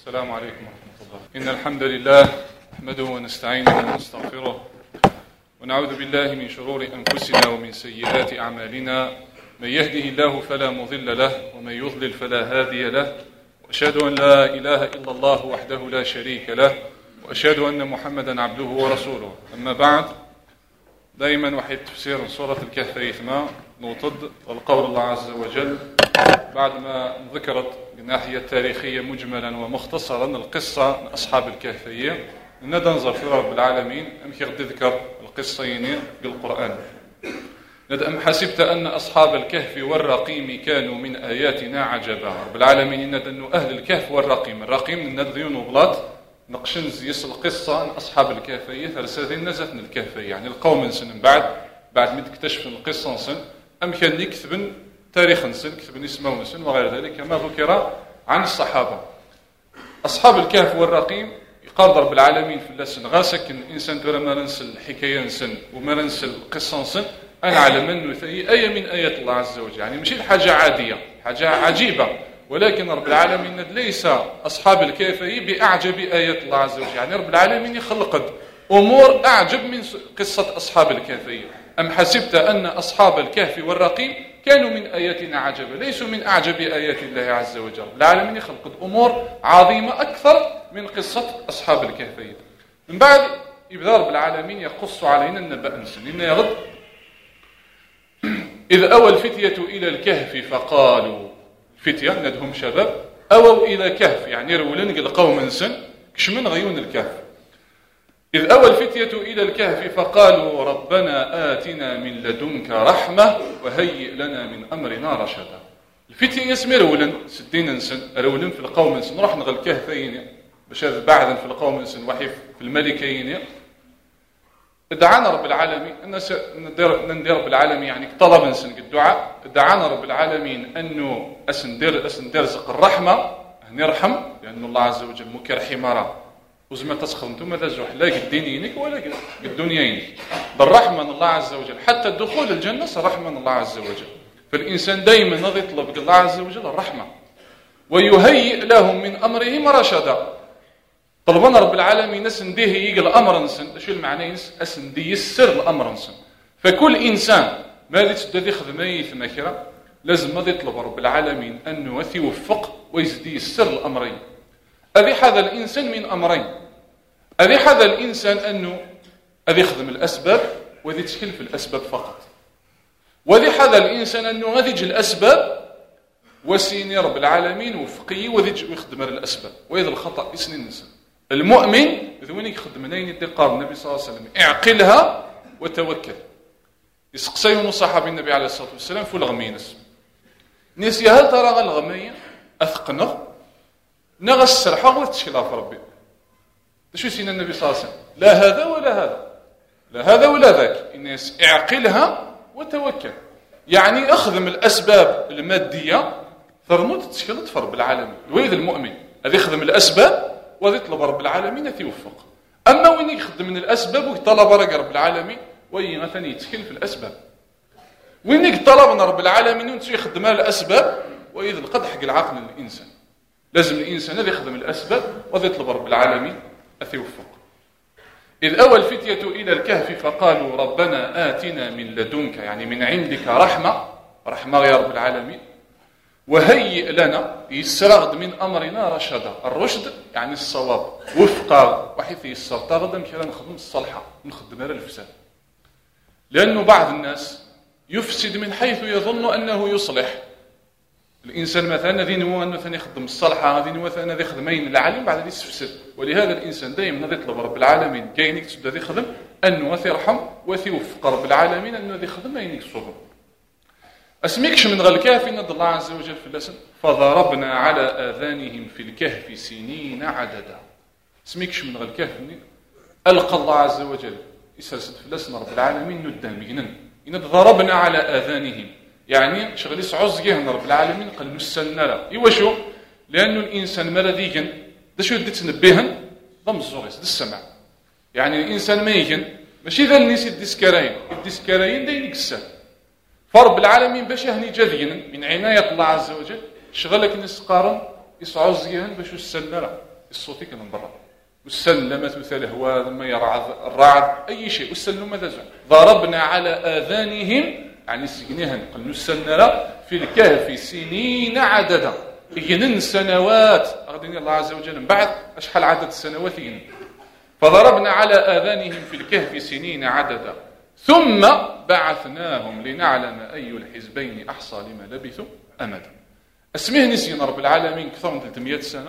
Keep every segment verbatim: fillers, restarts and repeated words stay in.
السلام عليكم ورحمة الله. إن الحمد لله نحمده ونستعينه ونستغفره ونعوذ بالله من شرور أنفسنا ومن سيئات أعمالنا. من يهده الله فلا مضل له ومن يضلل فلا هادي له، وأشهد أن لا إله إلا الله وحده لا شريك له، وأشهد أن محمدا عبده ورسوله. أما بعد، دائما وحيد تفسير سورة الكهف إثما نوطد القول الله عز وجل بعد ما ذكرت الناحية التاريخية مجملا ومختصرا القصة من أصحاب الكهفية. ندى نظر في رب العالمين أم غد ذكر القصين بالقرآن. ندى أم حسبت أن أصحاب الكهف والرقيم كانوا من آياتنا عجبا. رب العالمين ندى أنه أهل الكهف والرقيم الرقيم ندى ونبلات نقشن زيس القصة عن أصحاب الكهفية ثلاثين نزفن الكهفية، يعني القوم سن بعد بعد ما تكتشف القصة سن أم كان يكتبن تاريخا سن كتبن اسمه سن وغير ذلك كما ذكر عن الصحابة. أصحاب الكهف والرقيم يقال رب العالمين في اللسن غاسك الإنسان ترى ما ننسل الحكاية سن وما ننسل القصة سن أنا على من نثي آية من آيات الله عز وجل، يعني مش حاجة عادية، حاجة عجيبة. ولكن رب العالمين ليس أصحاب الكهف بأعجب آيات الله عز وجل، يعني رب العالمين يخلق أمور أعجب من قصة أصحاب الكهف. أم حسبت أن أصحاب الكهف والرقيم كانوا من آياتنا عجبا، ليسوا من أعجب آيات الله عز وجل. رب العالمين يخلق أمور عظيمة أكثر من قصة أصحاب الكهف. من بعد يبدأ رب العالمين يقص علينا النبأ نسن إن يغد إذ أوى الفتية إلى الكهف فقالوا، فتية ندهم شباب أووا إلى كهف، يعني رولن القوم سن كشمن غيون الكهف. إذ أوى الفتية إلى الكهف فقالوا ربنا آتنا من لدنك رحمة وهيئ لنا من أمرنا رشدا. الفتية يسمي رولن سدين نسن رولن في القوم سن رحنا غل الكهفين باش بعدا في القوم سن وحي في الملكين. دعانا رب العالمين أن ندير ندير رب العالمين يعني طلب نسن الدعاء. دعانا رب العالمين أنه أسندر أسندر زق الرحمة نرحم، لأن الله عز وجل مكرحم راه وزما تسخر انتم لا زوح لا قد دينينك ولا قد الدنياينك. بالرحمة من الله عز وجل حتى الدخول الجنة رحمة من الله عز وجل. فالإنسان دائما يطلب الله عز وجل الرحمة ويهيئ لهم من أمرهم رشدا. طلبنا رب العالمين نسنديه يقل أمر نسن شو المعنى أسندي يسر الأمر نسن. فكل إنسان ما تدي خدمه ثمكرة لازم ما يطلب رب العالمين أنه يوفق ويزدي يسر الأمرين. أذي هذا الإنسان من أمرين، أذي هذا الإنسان أنه أذي يخدم الأسباب وذي تشكل في الأسباب فقط، وذي هذا الإنسان أنه غادي يجي الأسباب وسيني رب العالمين وفقي وذي يخدم الأسباب. وإذا الخطأ يسني الإنسان المؤمن ذوين يخدم منين يدقار النبي صلى الله عليه وسلم اعقلها وتوكل. يسقسيون صحابي النبي عليه الصلاة والسلام في الغمينس نسي هل ترى الغمية أثقنه نغى السرحة وتشكلها في ربي. شو سينا النبي صلى الله عليه وسلم لا هذا ولا هذا، لا هذا ولا ذاك، الناس اعقلها وتوكل، يعني اخذم الأسباب المادية ثرموت تشكلت في رب العالمين. وإذا المؤمن هذا يخدم الأسباب وهذا يطلب رب العالمين يوفق. أما وين يخدم من الأسباب ويطلب رب العالمين وين مثلا يتشكل في الأسباب، وين يطلب رب العالمين وين يخدم الأسباب وإذا قد حق العقل للإنسان. لازم الإنسان هذا يخدم الأسباب وهذا يطلب رب العالمين أثيوفق. إذ أوى الفتية إلى الكهف فقالوا ربنا آتنا من لدنك، يعني من عندك رحمة، رحمة يا رب العالمين، وهيئ لنا يسرغد من أمرنا رشدا. الرشد يعني الصواب وفقا وحيث يسر تغدا كلا نخدم الصالحة نخدم على الفساد. لأنه بعض الناس يفسد من حيث يظن أنه يصلح. الإنسان مثلا ذي نوى أنه ثاني يخدم الصالحة، ذي نوى ثاني يخدمين العالم بعد يسفسد. ولهذا الإنسان دائما يطلب رب العالمين كاينك تبدا يخدم أنه يرحم ويوفق رب العالمين أنه يخدم أينك صوب. أسميكش من غير الكهف إن الله عز وجل في اللسن فضربنا على آذانهم في الكهف سنين عددا. اسميكش من غير الكهف ألقى الله عز وجل يسلسل في اللسن رب العالمين ندان بينن إن ضربنا على آذانهم، يعني شغل يسعوز جهن رب العالمين قال نسلنا لا إيوا شو، لأنه الإنسان مرضيجن ده شو يدي تنبهن ضم الزغيس ده السمع. يعني الإنسان ما يجن ماشي ذا الناس الديسكراين الديسكراين ده ينكسر. فرب العالمين باش هني جذين من عناية الله عز وجل شغلك ناس قارن يسعوز جهن باش يسلنا لا الصوتي كان من برا والسن لما تمثل هو لما يرعد الرعد أي شيء والسن ماذا زال ضربنا على آذانهم يعني سجنها نقل نسلنا في الكهف سنين عددا يجنن سنوات أغدني الله عز وجل من بعد أشحال عدد السنوات يجنن فضربنا على آذانهم في الكهف سنين عددا ثم بعثناهم لنعلم أي الحزبين أحصى لما لبثوا أمدا اسمه نسينا رب العالمين كثر من ثلاثمائة سنة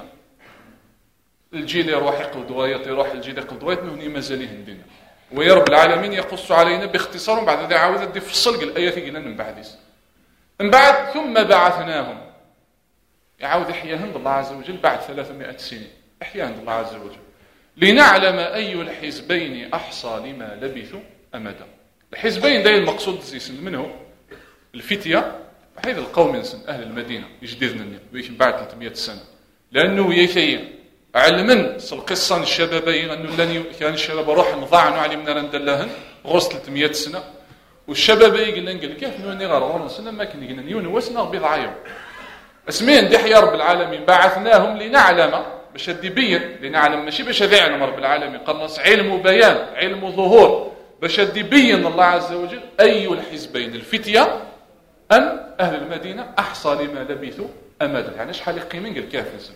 الجيل يروح يقل دوايط يروح الجيل يقل دوايط مهني مازاليه الدنيا ويا رب العالمين يقص علينا باختصار بعد ذلك عاوز دي فصل الآيات قلنا من بعد من بعد ثم بعثناهم يعاود إحياهم الله عز وجل بعد ثلاثمائة سنين إحياهم الله عز وجل لنعلم أي الحزبين أحصى لما لبثوا أمدا الحزبين ده المقصود زيسن منه الفتية حيث القوم ينسن أهل المدينة يجددنا ويكن بعد ثلاثمائة سنة لأنه يكي علما القصة الشبابين أنه لن كان الشباب روح نضاعنوا علمنا رندلهن غرس ثلاثمائة سنة والشباب يقول لن قال كيف نوني غير غرس سنة ما كان يقول نيون وسنا بضع يوم اسمين دي يا رب العالمين بعثناهم لنعلم باش يبين لنعلم ماشي باش يعلم رب العالمين قنص علم وبيان علم وظهور باش يبين الله عز وجل أي الحزبين الفتية أم أهل المدينة أحصى لما لبثوا أمدا يعني شحال يقيمين الكافر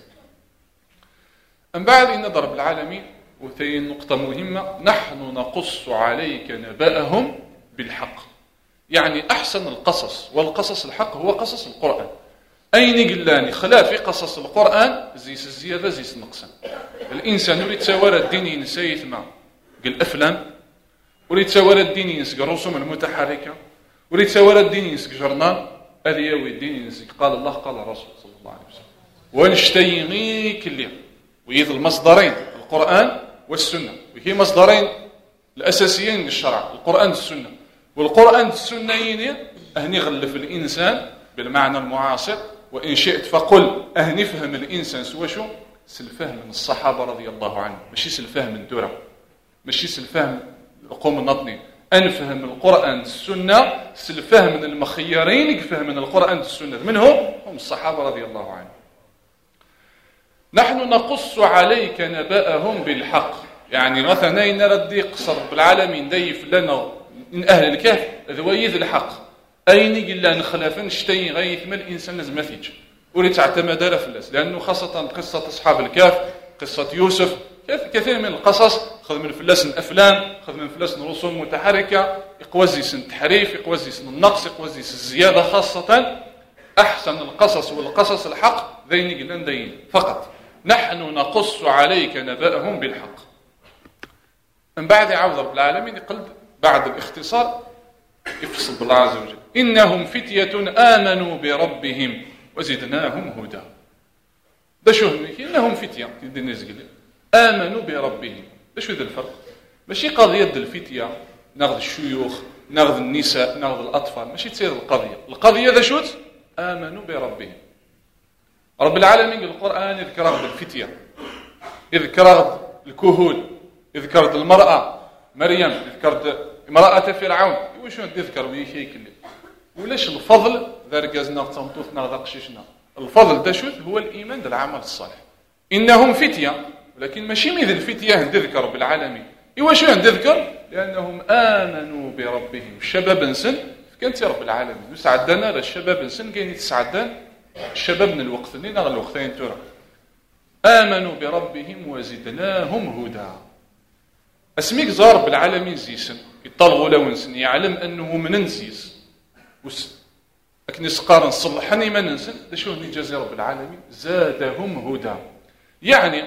من بعد إن ضرب العالمين وثي نقطة مهمة نحن نقص عليك نبأهم بالحق يعني أحسن القصص والقصص الحق هو قصص القرآن أين قلاني خلاف قصص القرآن زيس الزيادة زيس النقصان الإنسان يريد تساور الدين ينسى يثمع قل أفلام وريد تساور الدين ينسى الرسوم المتحركة وريد تساور الدين ينسى جرنان ألياوي الدين ينسى قال الله قال الرسول صلى الله عليه وسلم ونشتيغي كل يوم ويذ المصدرين القرآن والسنة وهي مصدرين الأساسيين للشرع القرآن والسنة والقرآن والسنة يني أهني غلف الإنسان بالمعنى المعاصر وإن شئت فقل أهني فهم الإنسان سوى شو سلفهم من الصحابة رضي الله عنهم ماشي سلفهم من دورة ماشي سلفهم القوم النطني أنفهم القرآن والسنة سلفهم من المخيرين يفهم من القرآن والسنة منهم هم الصحابة رضي الله عنهم نحن نقص عليك نبأهم بالحق يعني مثلا نردي قصر بالعالمين ديف لنا من أهل الكهف ذويذ الحق أين قلنا نخلافا نشتي غيث ما الإنسان لازم ما فيش وريت تعتمد على فلاس لأنه خاصة قصة أصحاب الكهف قصة يوسف كثير من القصص خذ من فلاس الأفلام خذ من فلاس الرسوم متحركة يقوزي سن التحريف يقوزي سن النقص يقوزي سن الزيادة خاصة أحسن القصص والقصص الحق ذين قلنا دين فقط نحن نقص عليك نبأهم بالحق من بعد عوض رب العالمين يقول بعد الاختصار يفصل بالله عز وجل إنهم فتية آمنوا بربهم وزدناهم هدى ده شو إنهم فتية آمنوا بربهم ده شو ذا الفرق ماشي قضية الفتية ناخذ الشيوخ ناخذ النساء ناخذ الأطفال ماشي تصير القضية القضية ذا شو آمنوا بربهم رب العالمين القرآن يذكر بالفتية يذكر الكهول يذكر المرأة مريم يذكر امرأة فرعون وشو تذكر ويا شيء كله ولاش الفضل ذا ركزنا تنطوثنا ذا قشيشنا الفضل ده شو هو الإيمان بالعمل الصالح إنهم فتية ولكن ماشي مثل الفتية تذكر بالعالمين إيوا شو تذكر لأنهم آمنوا بربهم الشباب نسن كانت رب العالمين وسعدنا للشباب نسن كاين يتسعدان الشباب من الوقت اللي نغ الوقتين ترى آمنوا بربهم وزدناهم هدى اسميك زار بالعالمين زيسن يطلغوا لو نسن يعلم أنه من نزيس لكن يسقار نصلحني ما ننسن ده شو نجازي رب العالمين زادهم هدى يعني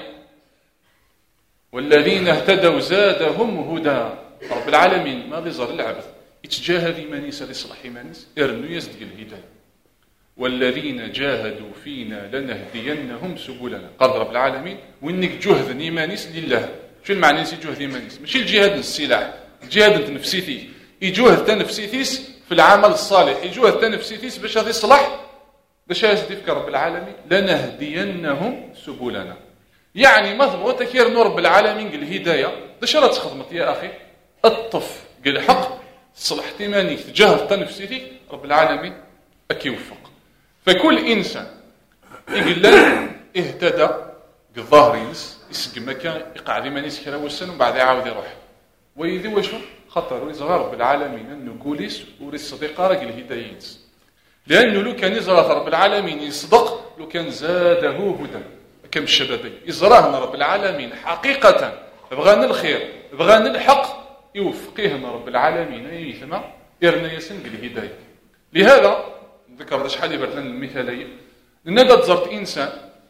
والذين اهتدوا زادهم هدى رب العالمين ما ظهر العبث يتجاهد إيمانيس لصلح إيمانيس إرنو يزدق الهداية والذين جاهدوا فينا لنهدينهم سبلنا قال رب العالمين وإنك جهد إيمانيس لله شو المعنى نسي جهد إيمانيس ماشي الجهاد السلاح الجهاد النفسيتي يجهد تنفسيتيس في العمل الصالح يجهد تنفسيتيس باش هذا يصلح باش يزدفك رب العالمين لنهدينهم سبلنا يعني مثلا تكير نور رب العالمين قال الهداية باش راه تخدمت يا أخي الطف قال الحق صلحت إيمانيك تجاهد تنفسيتي رب العالمين أكي يوفق فكل إنسان يقول لنا اهتدى الظاهر ينس يسقم مكان يقعد يمانيس كرا والسن ومن بعد يعاود يروح ويدي واشو خطر ويزغى رب العالمين انه قوليس وري الصديقه راجل الهدايات لانه لو كان يزرى رب العالمين يصدق لو كان زاده هدى كم الشبابي يزراهنا رب العالمين حقيقه بغانا الخير بغانا الحق يوفقيهنا رب العالمين ايثما يرنا يسن الهدايه. لهذا ذكر شحال يبرد لنا المثاليه لان تزرت انسان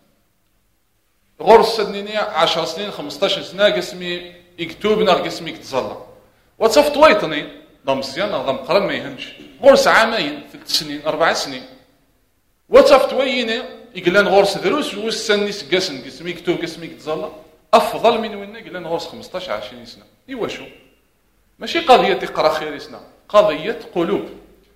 غرس سنينية عشر سنين خمسطاش سنه قسمي يكتب ناغ قسمي يتزلى وتصفت ويطني ضم مزيان ضم قرن ما يهمش غرس عامين ثلاث سنين اربع سنين وتصفت ويني يقلان غرس دروس والسني قسم قسمي يكتب قسمي يتزلى افضل من وين يقلان غرس خمسطاش عشرين سنه. ايوا شو ماشي قضيه تقرا خير سنه قضيه قلوب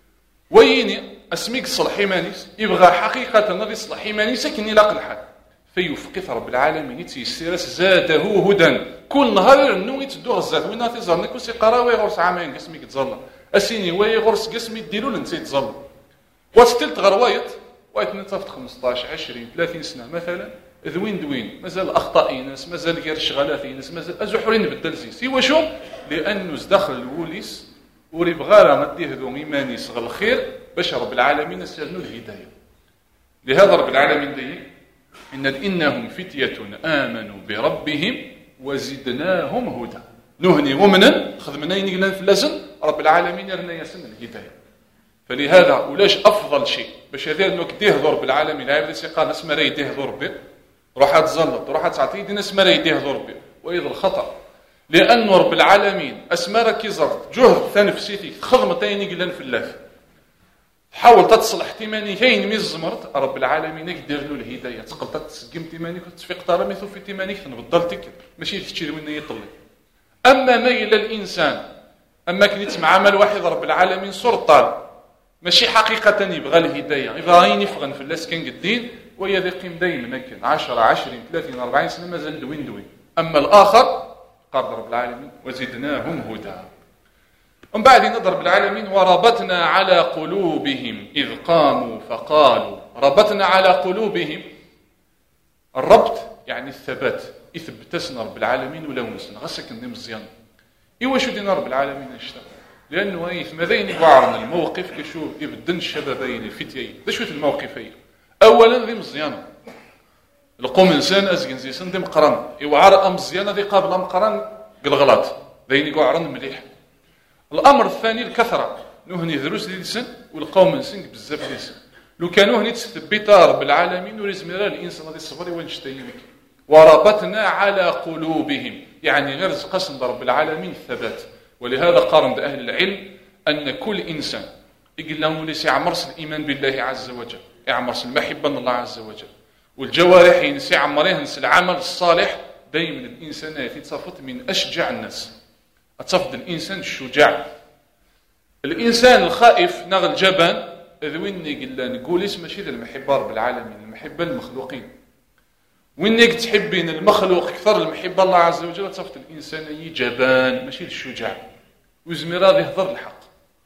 ويني اسميك صلح ايمانيس يبغى حقيقه نضي صلح ايمانيس كني لاق الحال فيوفقث رب العالمين يتيسير زاده هدى كل نهار نو يتدوغ الزاد وين تيزرنك وسي قراوي غرس عامين قسمي كتزلى اسيني وي غرس قسمي ديرو لنت يتزلى وستلت غروايت وايت نتصفت خمسطاش عشرين ثلاثين سنه مثلا ذوين دوين مازال اخطاء ناس مازال غير شغالات ناس مازال ازحورين بدل زي سيوا شو لانه زدخل الوليس وري بغا ما ديه ذو ايماني صغ الخير باش رب العالمين سالنو الهدايه. لهذا رب العالمين دي إن إنهم فتية آمنوا بربهم وزدناهم هدى نهني ومنا خذ منا ينقلن في اللزن رب العالمين يرنا يسن الهداية. فلهذا ولاش أفضل شيء باش هذا أنك ديه ذو رب العالمين عبد السيقان اسمه رأي ديه ذو ربي روح تزلط روح تعطي دين اسمه رأي ديه ذو ربي وإذا الخطأ لأن رب العالمين اسمه ركي زرت جهد ثانفسيتي خدمتين ينقلن في اللف حاول تصلح تيماني كاين مي زمرت رب العالمين يدير له الهدايه تقدر تسقم تيمانيك وتفيق طار ميثو في تيمانيك تنبضل تك ماشي تشري وين يطلي. اما ميل الانسان اما كنت مع عمل واحد رب العالمين سلطان ماشي حقيقه يبغى الهدايه يبغى ينفغن في الناس كان قدين ويقيم دائما هكا عشرة عشرين ثلاثين أربعين سنه مازال دوين دوين. اما الاخر قال رب العالمين وزدناهم هدى. ومن بعد نضرب العالمين وربطنا على قلوبهم إذ قاموا فقالوا ربطنا على قلوبهم. الربط يعني الثبات يثبتسنا رب العالمين ولا ونسنا غسك ندي مزيان. إيوا شو دينا رب العالمين نشتا لأنه هاي ماذين يقعرن الموقف كشو يبدن الشبابين الفتيين ده شو الموقفين. أولا ذي مزيان القوم إنسان أزجن زي سندم قرن يوعر أم مزيان ذي قابل أم قرن بالغلط ذين يقعرن مليح. الامر الثاني الكثره نهني دروس ديال السن والقوم نسنك بزاف ديال السن لو كانوا هني تثبت رب العالمين ورزمرا الانسان غادي يصبر وين يشتينك وربطنا على قلوبهم يعني غير قسم رب العالمين الثبات. ولهذا قارن اهل العلم ان كل انسان يقول لهم ليس يعمرس الايمان بالله عز وجل يعمرس المحبه الله عز وجل والجوارح ينسي عمرين العمل الصالح دائما الانسان يتصفط من اشجع الناس أتصفد الإنسان الشجاع. الإنسان الخائف نغ الجبان ذويني قلنا نقول اسم ماشي المحبة رب العالمين المحبة المخلوقين وينك تحبين المخلوق أكثر المحبة الله عز وجل تصفد الإنسان أي جبان ماشي الشجاع وزمرا يهضر الحق.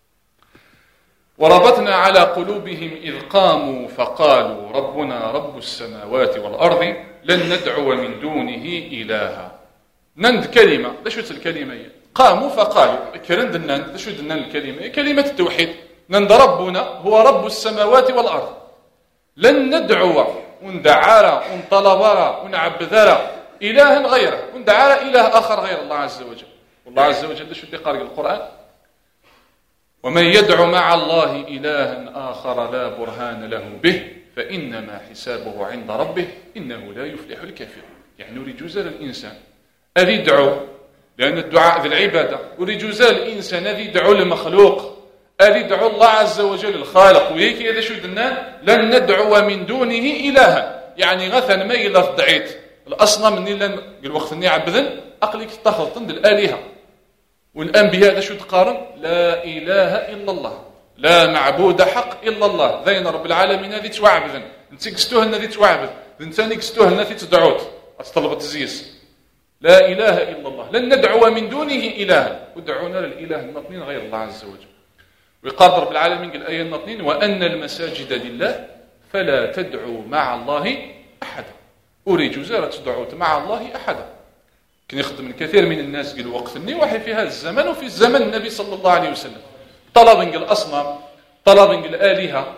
وربطنا على قلوبهم إذ قاموا فقالوا ربنا رب السماوات والأرض لن ندعو من دونه إلها. نند كلمة لا شو الكلمة هي قاموا فقالوا كرند النند شو دنا الكلمه كلمه التوحيد نند ربنا هو رب السماوات والارض لن ندعو وندعارا ونطلبارا ونعبذارا الها غيره وندعارا اله اخر غير الله عز وجل. والله عز وجل شو قال القران ومن يدعو مع الله الها اخر لا برهان له به فانما حسابه عند ربه انه لا يفلح الكافرون. يعني يريد جزء الانسان اذ يدعو لأن الدعاء ذي العبادة ورجوز الإنسان الذي يدعو المخلوق الذي يدعو الله عز وجل الخالق وهيك هذا شو دنا لن ندعو من دونه إلها يعني غثا ما إلا دعيت الأصنام من إلا الوقت أني عبذن أقلك تخلطن بالآلهة والأنبياء هذا شو تقارن لا إله إلا الله لا معبود حق إلا الله ذين رب العالمين هذه توعبذن انت كستوهن هذه توعبذ انت كستوهن هذه تدعوت أتطلب تزيس لا إله إلا الله لن ندعو من دونه إلها ودعونا للإله النطنين غير الله عز وجل. ويقال رب العالمين قال الآية النطنين وأن المساجد لله فلا تدعوا مع الله أحدا. أريد أن تدعوت مع الله أحدا. كان يخدم الكثير من الناس قال وقفني وحي في هذا الزمن وفي زمن النبي صلى الله عليه وسلم طلب الأصنام، طلب الآلهة.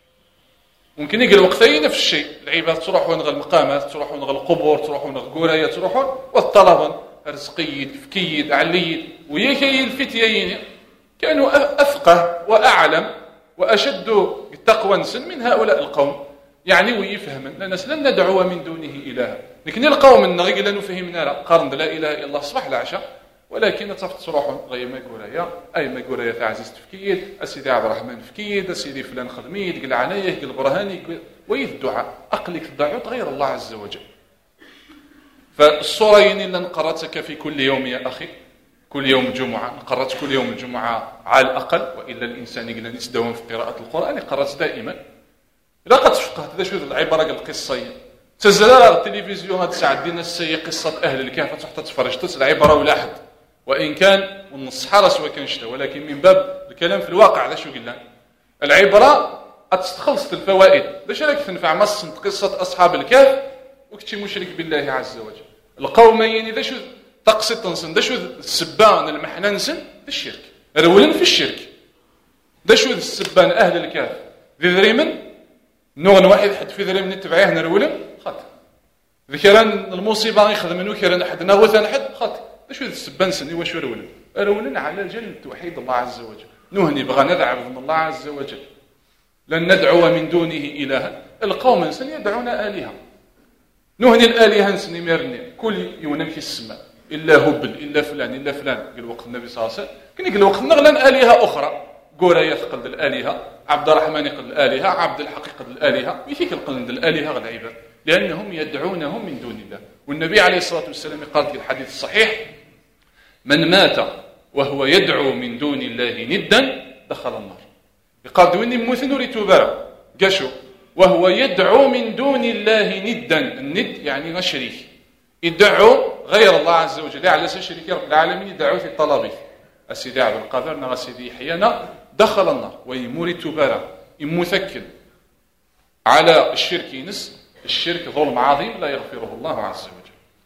ممكن يقول وقتين في الشيء العباد تروحون غير المقامات، تروحون غير القبور، تروحون غير القراية، تروحون والطلب رزقيد فكيد عليد ويكي الفتيين كانوا أفقه وأعلم وأشد تقوى من هؤلاء القوم. يعني ويفهم لأن لن ندعو من دونه إلها. لكن القوم النغي لن فهمنا لا قرن لا إله إلا الله صباح العشاء، ولكن تفت تروحون غير ما قرايا أي ما قرايا تاع عزيز تفكيد أسيدي عبد الرحمن فكيد أسيدي فلان خدميد قل عنايه قل برهاني ويذ الدعاء أقلك الدعوة غير الله عز وجل. فالصورين اللي نقرأتك في كل يوم يا أخي، كل يوم الجمعة نقرأت كل يوم الجمعة على الأقل، وإلا الإنسان يقدر يتداوم في قراءة القرآن قرأت دائما. إذا قد فقهت هذا شو العبارة القصية تزرار التلفزيون هاد ساعة دينا السي قصة أهل الكهف تحت تفرج تسل عبارة ولا أحد، وإن كان من الصحارى سواء كان شتا، ولكن من باب الكلام في الواقع هذا شو قلنا العبارة أتستخلص الفوائد. باش راك تنفع مصنت قصة أصحاب الكهف وكتشي مشرك بالله عز وجل. القومين إذا شو تقصد تنصن دا شو السبان المحننسن دا الشرك رولن في الشرك. دا شو السبان أهل الكهف ذي ذريمن نوغن واحد حد في ذريمن نتبعيه نرولن خاطر ذكران المصيبة يخدمنو كيران حد ناوثان حد خاطر. دا شو السبان سني واش رولن رولن على جل توحيد الله عز وجل. نهني بغى ندعو من الله عز وجل، لن ندعو من دونه إلها. القوم سن يدعون آلهة، نهني الآلهة سن ميرني كل يونم في السماء إلا هبل إلا فلان إلا فلان. قال وقت النبي صلى الله عليه وسلم كان يقول وقت نغلن آلهة أخرى قورية قلد الآلهة، عبد الرحمن قلد الآلهة، عبد الحق قلد الآلهة، ويفيك القلد الآلهة غير العباد لأنهم يدعونهم من دون الله. والنبي عليه الصلاة والسلام قال في الحديث الصحيح من مات وهو يدعو من دون الله ندا دخل النار. يقال دويني موثن وريتو برا قاشو وهو يدعو من دون الله ندا. الند يعني غشريك يدعو غير الله عز وجل على اساس شريك رب العالمين يدعو في طلبه. السيدي عبد القادر نا سيدي يحيانا دخل النار ويموري تبارا يمثكل على الشرك ينس. الشرك ظلم عظيم لا يغفره الله عز وجل.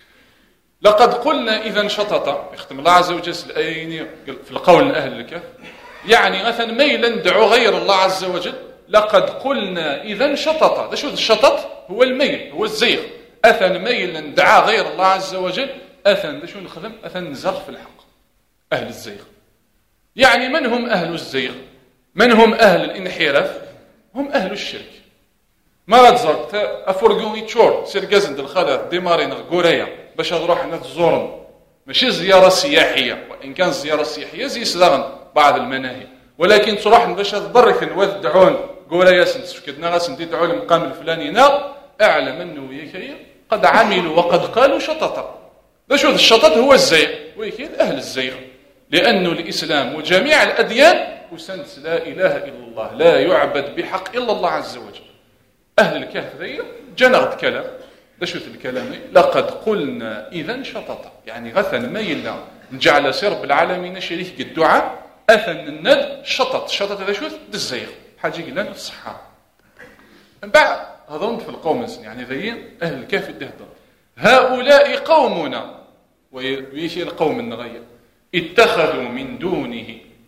لقد قلنا اذا شطط يختم الله عز وجل الايين في القول اهل الكهف يعني مثلا ميلا ندعو غير الله عز وجل. لقد قلنا اذا شطط. ده شو الشطط؟ هو الميل هو الزيغ. اثن ميلا ندعى غير الله عز وجل اثن ده شو نخدم اثن نزغ في الحق. اهل الزيغ يعني من هم اهل الزيغ؟ من هم اهل الانحراف؟ هم اهل الشرك. ما غتزرق افورغوني تشور سير كازند الخالد ديمارين غوريا باش نروح نتزورن ماشي زياره سياحيه، وان كان زياره سياحيه زي سلاغن بعض المناهي، ولكن تروح باش تضرك نواد دعون غوريا سنتفكدنا غاس ندعوا المقام الفلاني نا اعلم انه يكي قد عملوا وقد قالوا شططا. ده شو الشطط هو الزيغ ويكي اهل الزيغ، لانه الاسلام وجميع الاديان وسنت لا اله الا الله لا يعبد بحق الا الله عز وجل. اهل الكهف ذي جنغت كلام. ده شو الكلام لقد قلنا اذا شططا يعني غثن ما يلنا نجعل سرب العالمين شريك الدعاء اثن الند شطط. شطط هذا شو الزيغ حاجه قلنا الصحه. من بعد هذون في القوم يعني ذي اهل الكهف الدهدر هؤلاء قومنا ويشي القوم النغير اتخذوا من دونه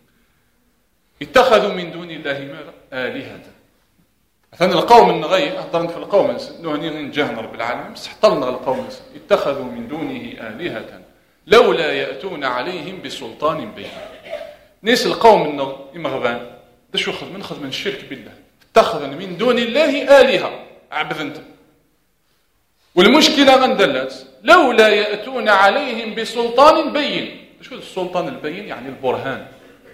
اتخذوا من دون الله ماذا آلهة. مثلا القوم النغير هضرنا في القوم نهني نجاهنا رب العالمين بس حطلنا القوم اتخذوا من دونه آلهة لولا يأتون عليهم بسلطان بين. ناس القوم المغبان ده شو خذ من خذ من الشرك بالله اتخذوا من دون الله آلهة عبد انت. والمشكلة غندلت لولا يأتون عليهم بسلطان بين. شو السلطان البين؟ يعني البرهان.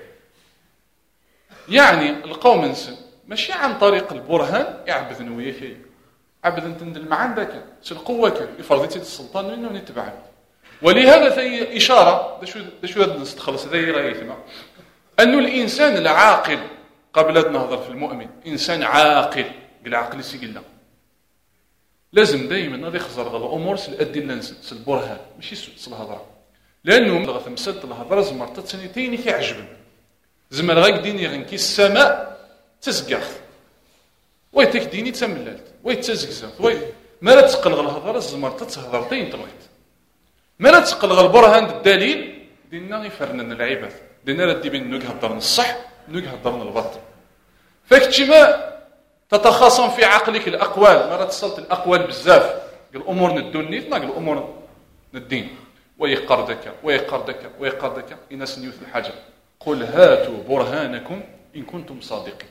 يعني القوم انسن ماشي عن طريق البرهان يعبد نويك عبد انت ندل ما عندك شو القوة كان يفرضيتي السلطان منه ونتبعه. ولهذا في إشارة ده شو ده شو نستخلص ذي رأيتنا أنه الإنسان العاقل قبل نهضر في المؤمن إنسان عاقل قل عقل سيقلنا لازم دائما نادي خزر الأمور سالأدلة نسل البرهان ماشي سل الهضرة. لأنه غث مسد الهضرة زمرت سنتين كيعجبن زمر غاك ديني غنكي السماء تسقخ ويتك ديني تمللت ويتزقزق وي ما لا تقلغ الهضره الزمر تتهضر تين تبغيت ما لا تقلغ البرهان الدليل دينا يفرنن العباد دينا ردي بين نوك هضرنا الصح نوك هضرنا الباطل فكتشي ما تتخاصم في عقلك الاقوال ما راه تصلت الاقوال بزاف الامور ندوني ناق الامور ندين ويقردك ويقردك ويقردك الناس نيوث الحاجه قل هاتوا برهانكم ان كنتم صادقين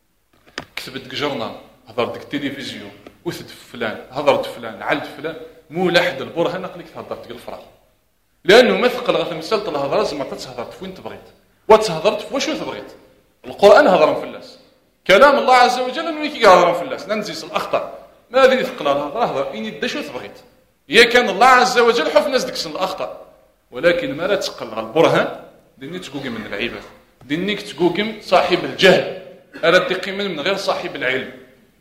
كتبت جرنا هضرت التلفزيون وثد فلان هضرت فلان علد فلان مو لحد البرهان قلك هضرت الفراغ لانه مثقل غتمثلت الهضره زعما تتهضرت فين تبغيت وتهضرت في واش تبغيت القران هضر فلاس كلام الله عز وجل انه يكي هضر فلاس ننزيس الاخطاء ما غادي يثقل الهضره هضر اني دا شو تبغيت هي كان الله عز وجل حف الناس ديك الاخطاء ولكن ما لا تقل البرهان ديني تقوقم من العباد دينيك تقوقم صاحب الجهل اراد تقيم من غير صاحب العلم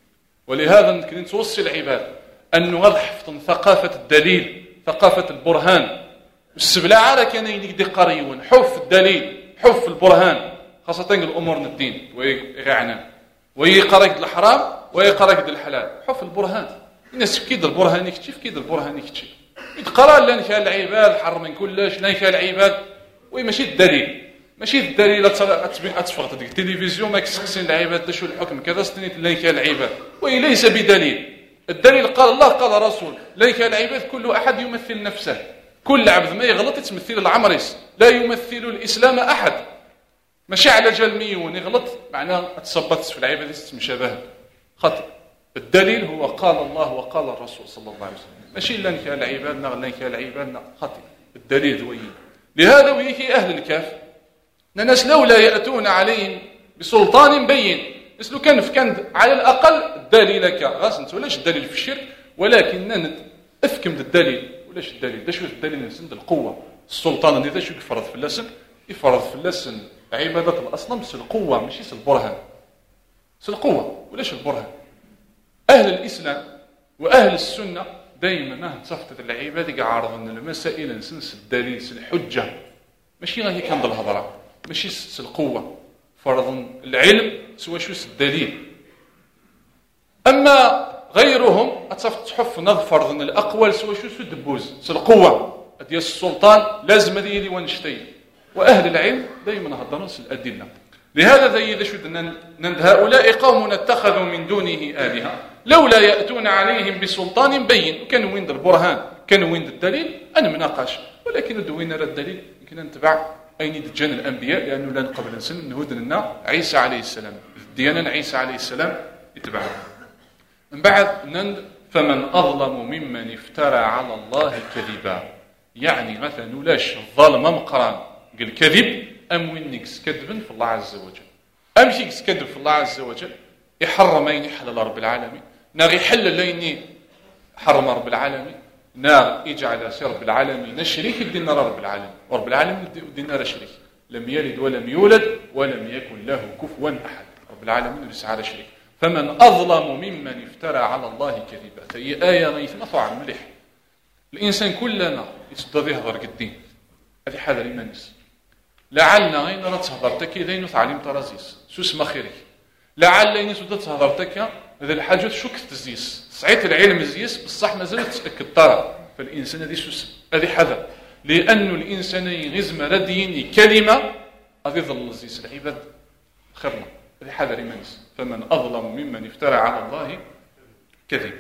ولهذا نكون نتوصي العباد انه غاد حفظ ثقافه الدليل ثقافه البرهان السبلعه راه كان يديك دي قريون حف الدليل حف البرهان خاصه الامور الدين ويغعنان ويقرق الحرام ويقرق الحلال حف البرهان الناس كيد البرهان كيف كيد البرهان كيف يتقرا لا نكال العباد حرم من كلش لا نكال العباد وي ماشي الدليل ماشي الدليل اتفرغ ديك التلفزيون ما كتسقسين العباد شو الحكم كذا ستنيت لا نكال العباد وي ليس بدليل الدليل قال الله قال رسول لا نكال العباد كل احد يمثل نفسه كل عبد ما يغلط يتمثل العمريس لا يمثل الاسلام احد ماشي على جال ميون يغلط معناه تصبت في العباد مشابهه خطأ الدليل هو قال الله وقال الرسول صلى الله عليه وسلم ماشي لا نكال العباد لا نكال العباد خطأ الدليل هو لهذا ويكي اهل الكهف الناس لولا ياتون عليهم بسلطان بين مثل كان كان على الاقل الدليل لك غاس ولاش الدليل في الشرك ولكن افكم الدليل ولاش الدليل دا شو الدليل نسند القوه السلطان اللي دا شو يفرض في اللسن يفرض في اللسن عباده الاصنام سل القوه ماشي سل البرهان سل القوه ولاش البرهان اهل الاسلام واهل السنه دائما ما تصفت العباد عارضين المسائل نسنس الدليل سل الحجه ماشي غير كان الهضره ماشي سل القوه فرض العلم سوى شو الدليل اما غيرهم اتصف تحف نظفر ذن الاقوال سوى شو سو دبوز سو القوه ديال السلطان لازم هذه اللي ونشتي واهل العلم دائما هضروا سو الادله لهذا زي ذا شو نند هؤلاء قوم اتخذوا من دونه الهه لولا ياتون عليهم بسلطان بين كانوا وين البرهان كانوا وين الدليل انا مناقش ولكن دوينا الدليل يمكن نتبع اين دجان الانبياء لانه لا قبل نسن نهود لنا عيسى عليه السلام الديانه عيسى عليه السلام يتبعها من بعد نند فمن أظلم ممن افترى على الله كذبا يعني مثلا ولاش الظالم مقران قال كذب أم وينكس كذب في الله عز وجل أم شيكس كذب في الله عز وجل يحرم أين يحلل رب العالمين ناغ يحلل لين حرم رب العالمين ناغ يجعل سير رب العالمين شريك دينا رب العالمين ورب العالمين دينا شريك لم يلد ولم يولد ولم يكن له كفوا أحد رب العالمين ليس على شريك فمن أظلم ممن افترى على الله كذبا هي آية غيثمة عن ملح الإنسان كلنا يصدر يهضر قدين هذه حالة لمنس لعلنا غين راه تهضرتك إذا تعليم ترازيس سوس مخيري لعل إني سودا تهضرتك هذا الحاجة شك تزيس صعيت العلم زيس بصح مازال تتأكد ترى فالإنسان هذه سوس هذه حذر لأنه الإنسان يغزم رديني كلمة هذه ظل زيس العباد خيرنا هذه حذر لمنس فمن أظلم ممن افترى على الله كذب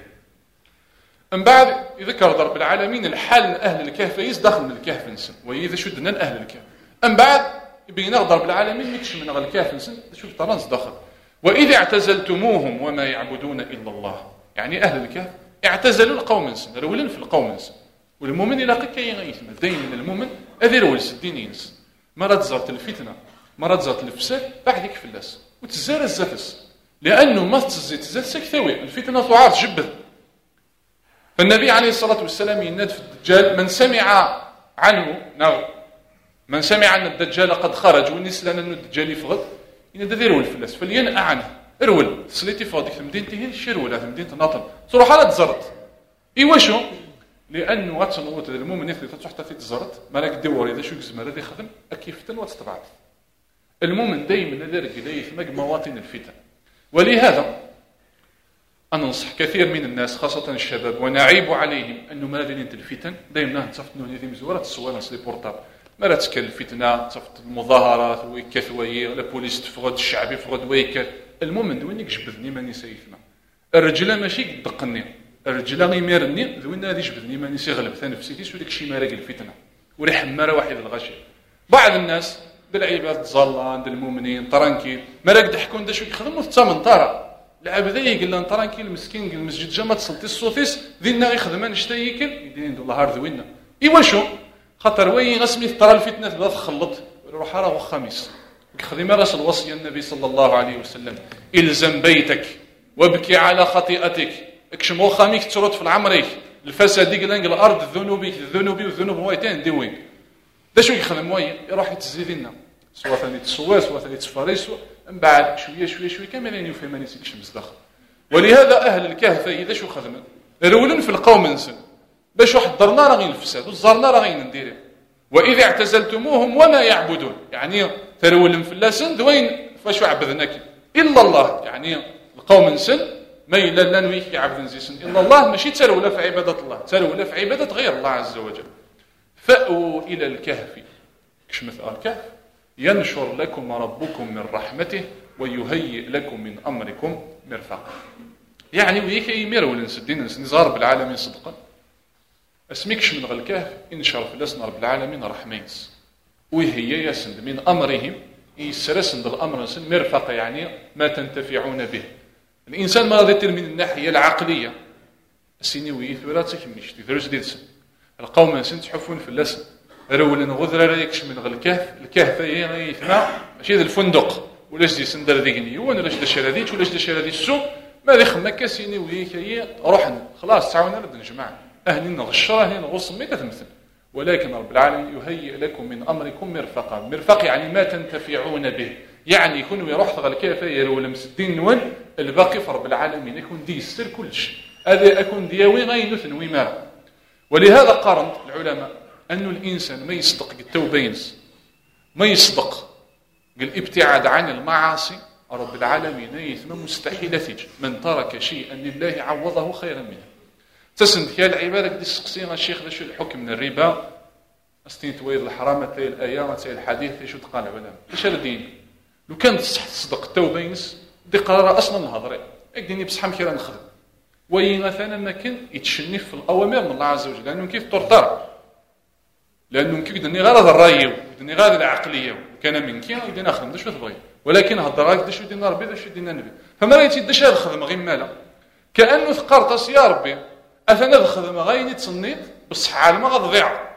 من بعد يذكر رب العالمين الحال أهل الكهف يزدخل من الكهف نسن وإذا شدنا أهل الكهف من بعد يبين رب العالمين مكش من الكهف نسن شوف ترانس دخل وإذا اعتزلتموهم وما يعبدون إلا الله يعني أهل الكهف اعتزلوا القوم نسن رولن في القوم نسن والمؤمن يلاقي كي يغيثنا دائما المؤمن أذي رولس الدين ينس مرة زرت الفتنة مرة زرت الفساد بعد يكفلس وتزال الزفس لأنه ما تزيد تزال سكتوي الفتنة تعارض جبد فالنبي عليه الصلاة والسلام يناد في الدجال من سمع عنه نعم من سمع أن الدجال قد خرج والناس لأن الدجال يفغض يناد ذي رول الفلاس فلينأى عنه ارول صليتي فاضيك في مدينتي هي الشرول في مدينة ناطن تروح على تزرت إيواشو لأنه غتنوت المؤمن يثبت تروح تفي تزرت مالك ديور إذا شو يزمر هذا يخدم أكيفتن وتتبعت المؤمن دائما هذا رجليه في مواطن الفتن ولهذا أنا أنصح كثير من الناس خاصة الشباب ونعيب عليهم أنه ما دايرين الفتن دائما تصفت أنه هذه مزورة الصوالة سلي بورتابل ما لا تسكن الفتنة تصفت المظاهرات ويكات ويي لا بوليس تفرض الشعبي يفرض ويكات المهم ندويني جبدني ماني سيفنا الرجله ماشي قدقني الرجله غيميرني ذوينا هذه جبدني ماني سي غلب نفسي تيسولك شي مراق الفتنه وري حماره واحد الغشي بعض الناس بالعباد الزلان المؤمنين ترانكيل مراق ضحكون دا شو يخدموا حتى من طرا العبد يقول لنا ترانكيل مسكين المسجد جا ما تصلتي الصوتيس دينا غيخدمان شتا ياكل يدير ندو الله ذوينا ايوا شو خاطر وين غسمي ترى الفتنه تبدا تخلط روح راه وخميس خدمه راس الوصيه النبي صلى الله عليه وسلم الزم بيتك وابكي على خطيئتك اكشم وخاميك ترد في العمريك الفساد يقلنق الارض ذنوبك الذنوبي والذنوب مويتين دوين دا شو يخدم وين يروح يتزيد لنا سواء ثاني تسوا سواء ثاني تفاريس من بعد شويه شويه شويه كاملين يفهمني سيك شمس داخل ولهذا اهل الكهف اذا شو خدموا رولن في القوم انسن باش واحد درنا راه غير الفساد وزرنا راه غير نديرو واذا اعتزلتموهم وما يعبدون يعني ترولن في اللسن دوين فاش عبدناك الا الله يعني القوم انسن ما الا لا نويك يعبد نزيسن الا الله ماشي ترول في عباده الله ترول في عباده غير الله عز وجل فأووا الى الكهف كش مثل الكهف ينشر لكم ربكم من رحمته ويهيئ لكم من امركم مرفقا يعني ويك يمير ولا نسدين نزار بالعالمين صدقا اسميكش من الكهف انشر في لسنا رب العالمين رحمينس وهي يسند من امرهم يسرسند الامر سن مرفقه يعني ما تنتفعون به الانسان ما غادي من الناحيه العقليه السينويه ثلاثه كميش ثلاث ديال سن القوم سن تحفون في اللسن رولا غذرا رايكش من الكهف الكهف هي يثنى ماشي ذا الفندق ولاش دي سندر ذيك ولا لاش دا شراديت ولاش دا شراديت السوق ما دي خمك سينويه كي روح خلاص تعاونا نبدا نجمع اهل نغشره هنا نغص ميته تمثل ولكن رب العالمين يهيئ لكم من امركم مرفقا مرفق يعني ما تنتفعون به يعني يكون يروح غير الكافيه ولا مسدين نون الباقي في رب العالمين يكون دي يسر كل شيء هذا اكون دياوي غير ثنوي ما ولهذا قارنت العلماء انه الانسان ما يصدق التوبينس ما يصدق الابتعاد عن المعاصي رب العالمين يثم مستحيل تيج من ترك شيئا لله عوضه خيرا منه تسند كي العباده دي سقسينا الشيخ ذا شو الحكم من الربا استين تويد الحرام تاع الايه تاع الحديث شو تقال العلماء ايش الدين لو كان تصدق التوبينس دي قرار اصلا الهضري يديني بصح كي نخدم وي مثلا ما كان يتشنف في الاوامر من الله عز وجل لانه كيف ترطر لانه كيف يدني غير هذا الراي يدني غير العقليه كان من كي يدينا نخدم شو تبغي ولكن هضراك داش يدينا ربي داش يدينا نبي فما رايتي داش الخدمه غير مالا كانه ثقرت يا ربي اثنا الخدمه غير تصنيت بصح عالمه غتضيع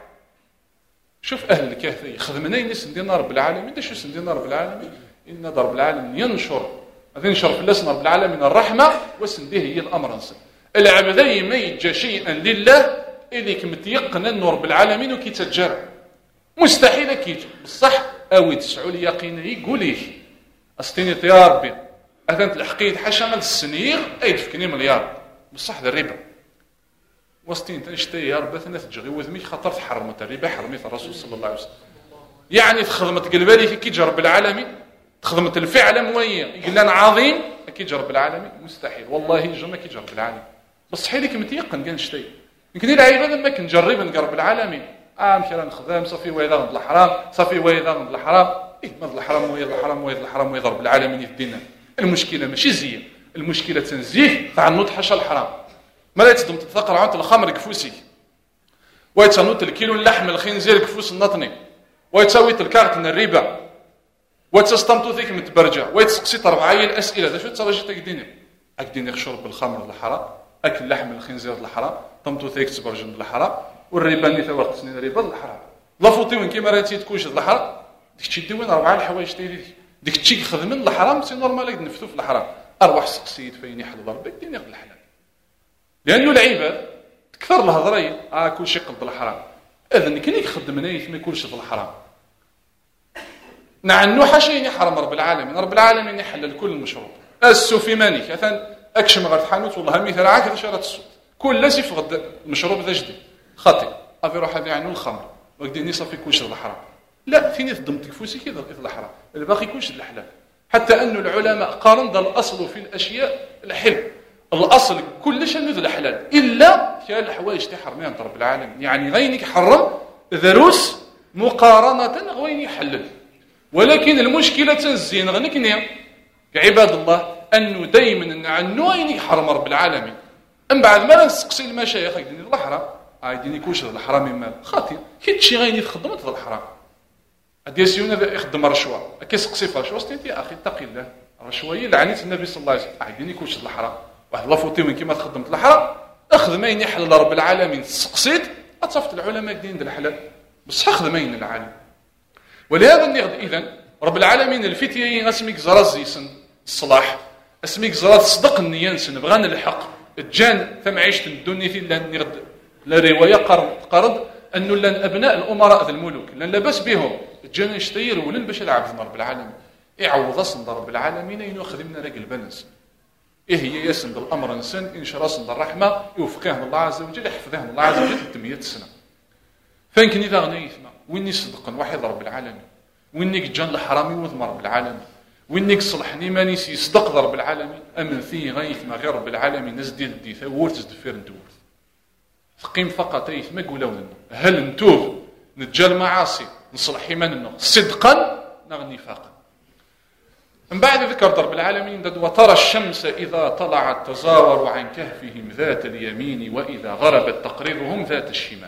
شوف اهل الكهف يخدمنا الناس ندينا رب العالمين داش ندينا رب العالمين ان رب العالمين ينشر هذا ينشر في اللسان رب العالمين الرحمه وسنديه هي الامر نسن العبد ما يجا شيئا لله إليك متيقن أنه رب العالمين وكي تتجرع مستحيل كيجي بصح أوي تسعو اليقين يقوليه أستيني يا ربي أثنت الحقيد حشمة السنير أي تفكني مليار بصح ذا الربا وستين تنشتي يا ربي ثنا تجغي وذميك خطر تحرمت الربا حرمت الرسول صلى الله عليه وسلم يعني تخدمت قلبالي كي جا رب العالمين تخدمت الفعل موية يقول لنا عظيم كي جا رب العالمين مستحيل والله جمع كي جا رب العالمين بصح ليك متيقن كان شتي يمكن العباد ما كنجرب نقرب العالمين اه مشي راه نخدم صافي ويضا غد الحرام صافي ويضا غد الحرام ايه ما الحرام ويضا الحرام ويضا الحرام ويضرب العالمين يدينا المشكله ماشي زين المشكله تنزيه تاع النوط حاشا الحرام ما لا تدم تتثقل عند الخمر كفوسي ويتنوط الكيلو اللحم الخنزير كفوس النطني ويتساوي الكارت من الربا وتستمتو ذيك متبرجه ويتسقسي اربعه الاسئله ذا شو تراجي تقديني اكديني شرب الخمر الحرام اكل لحم الخنزير الحرام طمتو ثيك تبرجن الحرام والربا اللي ثوقت سنين الربا الحرام لا فوتي وين كيما راه تيتكوش الحرام ديك الشيء دوين اربعه الحوايج تيدي ديك الشيء خدمن الحرام سي نورمال نفتو في الحرام ارواح سقسيت فين يحل ربك ديني في الحلال لانه العباد كثر الهضريه اه كل شيء قد الحرام اذن كان يخدم نايف ما يكونش في الحرام نعنو حاشين يحرم رب العالمين رب العالمين يحلل كل المشروب السوفي مانيك مثلا اكشم غير حانوت والله مثال عاك شرات السوق كل لازم يفقد المشروب ذا جديد خاطئ افي روح هذا يعني الخمر وقدي ني صافي كلشي الحرام لا فين تضمت كفوسي كذا الحرام الباقي كلشي الحلال حتى أن العلماء قارن ذا الاصل في الاشياء الحل الاصل كلش انه الحلال الا كان الحوايج تاع حرمين رب العالمين، يعني غينك حرم ذروس مقارنه غوين يحلل. ولكن المشكله تنزين غنكني عباد الله انه دائما عنو غين يحرم رب العالمين. من بعد ما نسقسي المشايخ يديني الحرام يديني كوش الحرام مال خاطر كي شي غين يخدم في الحرام ادي سيونا يخدم رشوه كيسقسي في رشوه ستي يا اخي اتقي الله الرشوه هي لعنت النبي صلى الله عليه وسلم يديني كوش الحرام واحد الله فوتي من كيما تخدم في الحرام اخذ ما يحلل رب العالمين سقسيت اتصفت العلماء دين الحلال بصح اخذ ما ين العالم. ولهذا نغد اذا رب العالمين الفتيه اسميك زرازيسن الصلاح اسميك زراز صدق النيانسن بغان الحق الجان ثم عيشت الدنيا في لان نغد لا روايه قرض انه لان ابناء الامراء ذا الملوك لان لاباس بهم الجان يشتير ولن باش العبد رب العالمين يعوض اصلا رب العالمين ينخذ منا راجل بنس ايه هي يسند الامر انسان ان شاء الله الرحمه يوفقه الله عز وجل يحفظه الله عز وجل ثمانمائة سنه. فين كني ذا غنيثنا وين يصدقن واحد رب العالمين وينك جان الحرامي وذم رب العالمين وينك صلحني ماني يصدق رب العالمين امن فيه غيث ما غير رب العالمين ناس ديال الدي ثورت تدفير ندورت ثقيم فقط ايث ما قولوا لنا هل نتوب نتجال معاصي نصلح ايماننا صدقا نغني نفاقا. من بعد ذكر رب العالمين وترى الشمس اذا طلعت تزاور عن كهفهم ذات اليمين واذا غربت تقرضهم ذات الشمال.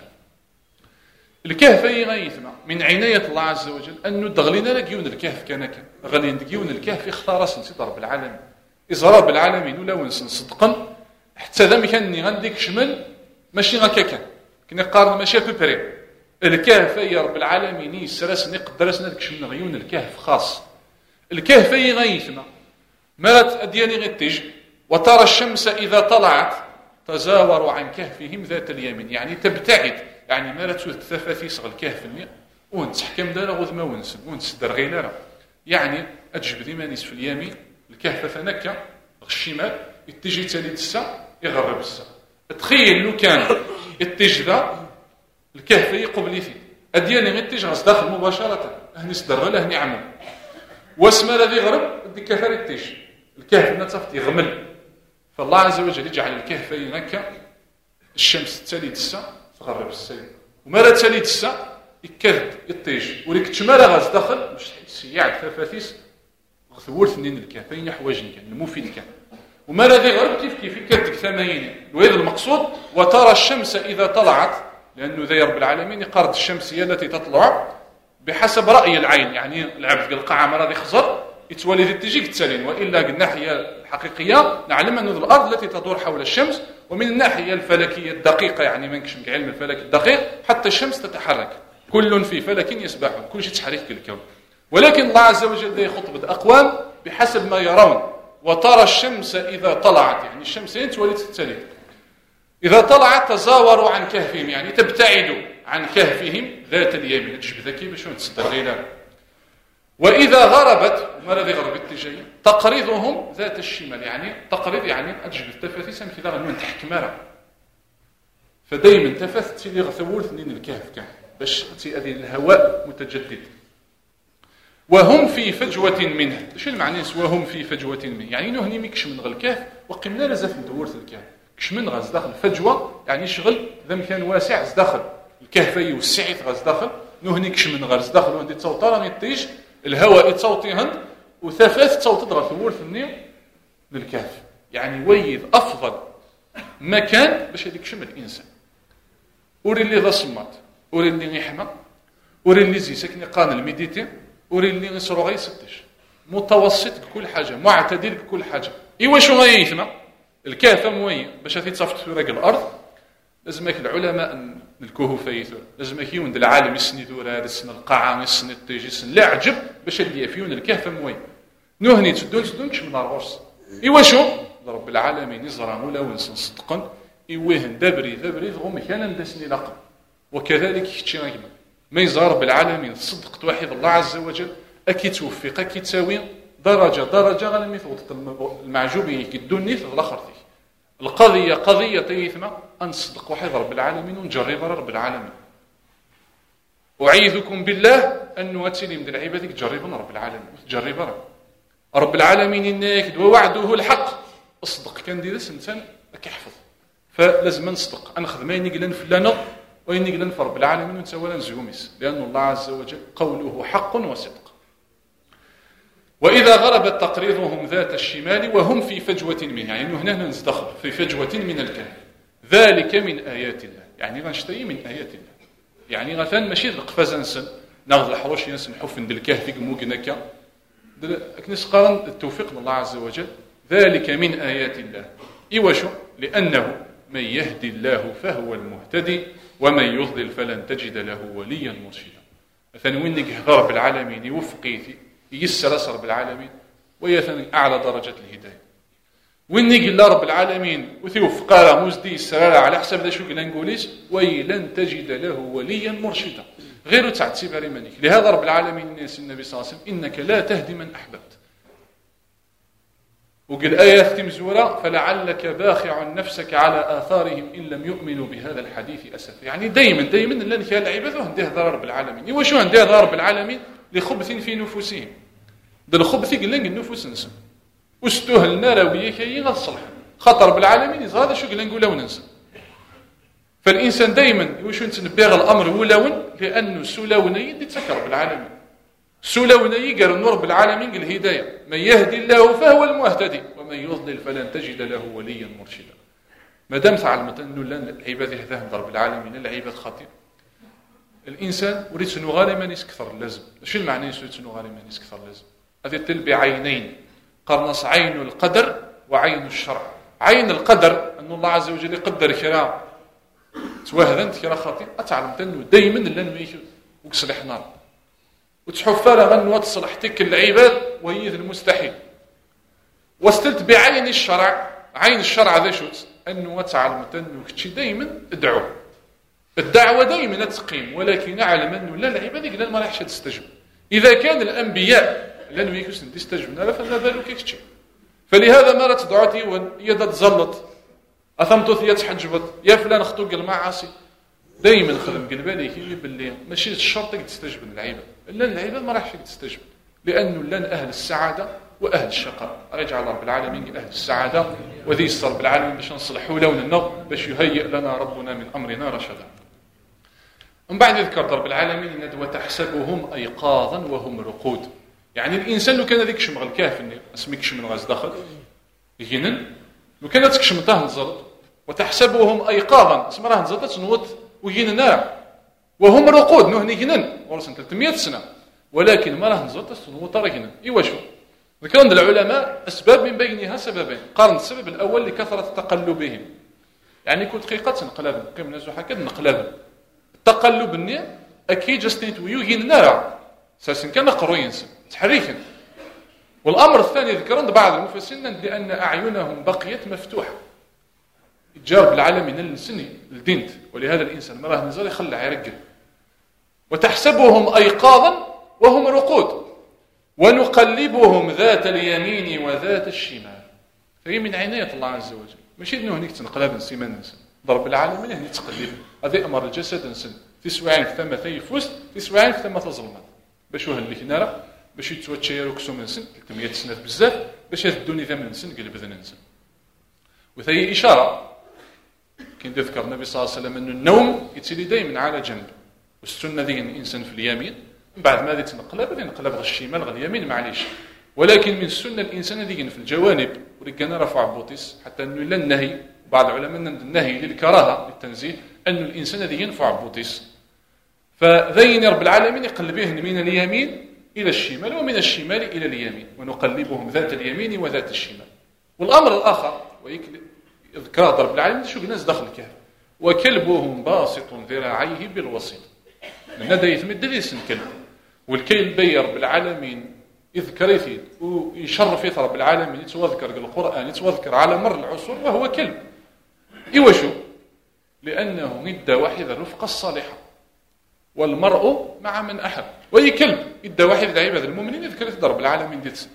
الكهف اي غيثنا من عنايه الله عز وجل انه دغلينا لقيون الكهف كان كان غالين دقيون الكهف اختار سنسيت رب العالمين اذا رب العالمين ولا ونسن صدقا حتى ذا كانني غنديك شمل ماشي غا كان كنا قارن ماشي ببري الكهف يا رب العالمين يسرسني قدرسنا لك شمل غيون الكهف خاص. الكهف اي غيثنا مرات ادياني غتج وترى الشمس اذا طلعت تزاور عن كهفهم ذات اليمين يعني تبتعد يعني ما لا تثفثيس الكهف المية ونتحكم دار غوذ ما ونسن ونسدر غيلارا يعني أتجب ذي مانيس في اليمين الكهف فنكا الشمال يتجي تالي الساعة يغرب الساعة. تخيل لو كان التجذا الكهف يقبل فيه أدياني غيتج غاز داخل مباشرة هني سدر له هني عمل واسم الذي غرب دي كفر التج الكهف نتصفت يغمل. فالله عز وجل يجعل الكهف ينكا الشمس تالي الساعة تغرب السيد وما لا تالي الساعة يكذب يطيج وليك تشمالا غاز داخل مش سياع ثفاثيس ثور ثنين الكهفين حواجن كان المفيد كان وما لا ذي غرب كيف كيف يكذب ثمانين. وهذا المقصود وترى الشمس إذا طلعت لأنه ذي رب العالمين يقارد الشمس هي التي تطلع بحسب رأي العين يعني العبد القاعة مرة ذي خزر يتولي ذي تجيك التالين وإلا الناحية الحقيقية نعلم أن الأرض التي تدور حول الشمس ومن الناحية الفلكية الدقيقة يعني ما نكشف علم الفلك الدقيق حتى الشمس تتحرك كل في فلك يسبحون كل شيء تحريك الكون. ولكن الله عز وجل يخطب أقوام بحسب ما يرون وترى الشمس إذا طلعت يعني الشمس تولي تتلي إذا طلعت تزاوروا عن كهفهم يعني تبتعدوا عن كهفهم ذات اليمين تجب ذكي باش تصدر غيلها وإذا غربت ما الذي غربت تجي تقرضهم ذات الشمال يعني تقرض يعني أجب التفاثيس مثل كذا غنوان تحكمارا فدايما تفاث تلي غثور ثنين الكهف كان باش تأذي الهواء متجدد وهم في فجوة منه. شو المعنى وهم في فجوة منه يعني نهني ميكش من الكهف وقمنا لزاف ندور الكهف كش من غاز داخل فجوة يعني شغل ذا مكان واسع داخل الكهف يوسعت غاز داخل نهني كش من غاز داخل وعندي تصوت راني تيج الهواء تصوتي هند وثفاث تصوت تضغط ثور ثنين للكهف يعني ويذ أفضل مكان باش هذيك شمل الإنسان وري اللي ذا صمات وري اللي يحمى وري اللي زي ساكن قان الميديتي وري اللي يصرو غي ستش متوسط بكل حاجة معتدل بكل حاجة. إيوا شو غيثنا الكهف موين باش هذي تصفت في راجل الأرض لازمك العلماء الكهوف يثور لازمك يوند العالم يسني ذور هذا السن القاعة يسني التيجي يسن لا عجب باش اللي يفيون الكهف موين نهني تدون تدون كش من الغرس. إيوا شو رب العالمين يزرع ولا ونسن صدقا إيوهن دبري دبري ضغم كان ندسني لقب وكذلك كتشي غيما ما يزار رب العالمين صدق توحيد الله عز وجل أكي توفق أكي تساوي درجة درجة غلمي ثوت المعجوبين كدوني في الآخر فيه القضية قضية تيثما أن صدق وحيد رب العالمين ونجرب رب العالمين. أعيذكم بالله أن نواتلي من العباد تجربنا رب العالمين وتجرب رب رب العالمين إنك ووعده الحق اصدق كان دير الانسان كيحفظ فلازم نصدق انا خدمه يقلن فلانه وين يقلن في رب العالمين ونسوى نزوميس لان الله عز وجل قوله حق وصدق. واذا غلبت تقريضهم ذات الشمال وهم في فجوه منه يعني انه هنا نزدخل في فجوه من الكهف ذلك من ايات الله يعني غنشتي من ايات الله يعني غثان ماشي القفاز نسن ناخذ الحروش ينسن نحف ند الكهف كموكنكا كنس قارن التوفيق من الله عز وجل ذلك من ايات الله ايواشو لانه من يهدي الله فهو المهتدي ومن يضلل فلن تجد له وليا مرشدا. مثلا وين يهضر رب العالمين يوفقيتي يسر رب العالمين ويثني اعلى درجه الهدايه. وين يقول رب العالمين وتوفق راه مزدي السراره على حسب ذا شو قلنا نقوليش ولن تجد له وليا مرشدا غير تعتسب على منك. لهذا رب العالمين النبي صلى الله عليه وسلم انك لا تهدي من احببت وقال آيات مزورة فلعلك باخع نفسك على آثارهم إن لم يؤمنوا بهذا الحديث أسف. يعني دايما دايما لن كان العباد وهنديه ذا رب العالمين وشو هنديه ذا رب العالمين لخبث في نفوسهم ذا الخبث يقلن النفوس نسم واستهلنا راوية كي غصلح خطر بالعالمين إذا هذا شو قلن نقوله ننسى. فالإنسان دايما وشو نتنبغ الأمر ولون لأنه سلوني يتذكر بالعالمين سلوني قال نور بالعالمين الهداية من يهدي الله فهو المهتدي ومن يضلل فلن تجد له وليا مرشدا. ما دام تعلمت أنه لن العباد يهداهم رب العالمين العباد خطير الإنسان وريت نغالي من يسكثر اللازم. شو المعنى يسويت نغالي من يسكثر اللازم؟ هذه تلبي عينين قرنص عين القدر وعين الشرع. عين القدر أن الله عز وجل يقدر كرا توهذنت كرا خطير أتعلمت أنه دايما لن يكون وكسلح نار وتحف لها من وتصلحتك العباد وهي المستحيل. واستلت بعين الشرع عين الشرع ذا شوت أنه تعلمت أنه كتشي دايما ادعو الدعوة دايما تقيم ولكن أعلم أنه لا العباد لا ما راحش تستجب. إذا كان الأنبياء لن يكسن تستجبنا فلا ذلك كتشي. فلهذا ما تدعوتي ويدا تزلط أثمتث يتحجبت يا فلان اختوق المعاصي دايما خدم قلبالي كي باللي ماشي الشرط تستجب العباد لأن العباد ما راحش تستجب لأنه لن أهل السعادة وأهل الشقاء. رجع رب العالمين أهل السعادة وذي رب العالمين باش نصلحوا لون النظر باش يهيئ لنا ربنا من أمرنا رشدا. من بعد ذكر رب العالمين وتحسبهم أيقاظا وهم رقود. يعني الإنسان لو كان ذيك شمغ الكافن اسمك شمن غاز داخل يجنن لو كان تكشم تاه نزرط وتحسبهم أيقاظا اسم راه نزرط تنوت ويجننا وهم رقود نهني يجنن ورسن ثلاثمائة سنة ولكن ما راه نزرط تنوت رجنن إيوا شو ذكر عند العلماء أسباب من بينها سببين. قارن السبب الأول لكثرة تقلبهم يعني كل دقيقة تنقلب قيم نازو حكا نقلب التقلب النية أكيد جستنيت ويوهين نارا ساسن كان قروين تحريكا. والأمر الثاني ذكر عند بعض المفسرين لأن أعينهم بقيت مفتوحة جاب العالمين السني الدينت ولهذا الإنسان ما راه نزل يخلع يرقل. وتحسبهم أيقاظا وهم رقود ونقلبهم ذات اليمين وذات الشمال. فهي من عناية الله عز وجل ماشي انه هنيك تنقلب نسيمان نسن ضرب العالمين هني تقلب هذا امر الجسد نسن تسوعين في ثمة يفوس تسوعين في ثمة ظلمات باش وهل لك نرى باش يتوتشيرو كسوم نسن ثلاثمائة سنة بزاف باش يهدوني ثمن نسن قلب ذا نسن. وهي إشارة كي يذكر النبي صلى الله عليه وسلم أن النوم يتسلي دائما على جنب والسنة ذي الإنسان في اليمين بعد ما ذي تنقلب ذي نقلب غا الشمال غا اليمين معليش. ولكن من السنة الإنسان ذي في الجوانب ولكن رفع بوطيس حتى أنه إلا النهي بعض العلماء أن النهي للكراهة للتنزيه أن الإنسان ذي ينفع بوطيس. فذين رب العالمين يقلبهن من اليمين إلى الشمال ومن الشمال إلى اليمين ونقلبهم ذات اليمين وذات الشمال. والأمر الآخر ويذكر رب العالمين شو الناس داخل الكهف وكلبهم باسط ذراعيه بالوسيط من هذا يتمد لي سن كلب والكيل بي رب العالمين يذكر يثيد ويشرف يث رب العالمين يتوذكر القرآن يتوذكر على مر العصور وهو كلب. إيوا شو لأنه ندى واحد الرفقة الصالحة والمرء مع من أحب وهي كلب يدى واحد العباد المؤمنين يذكر يث رب العالمين ديتس.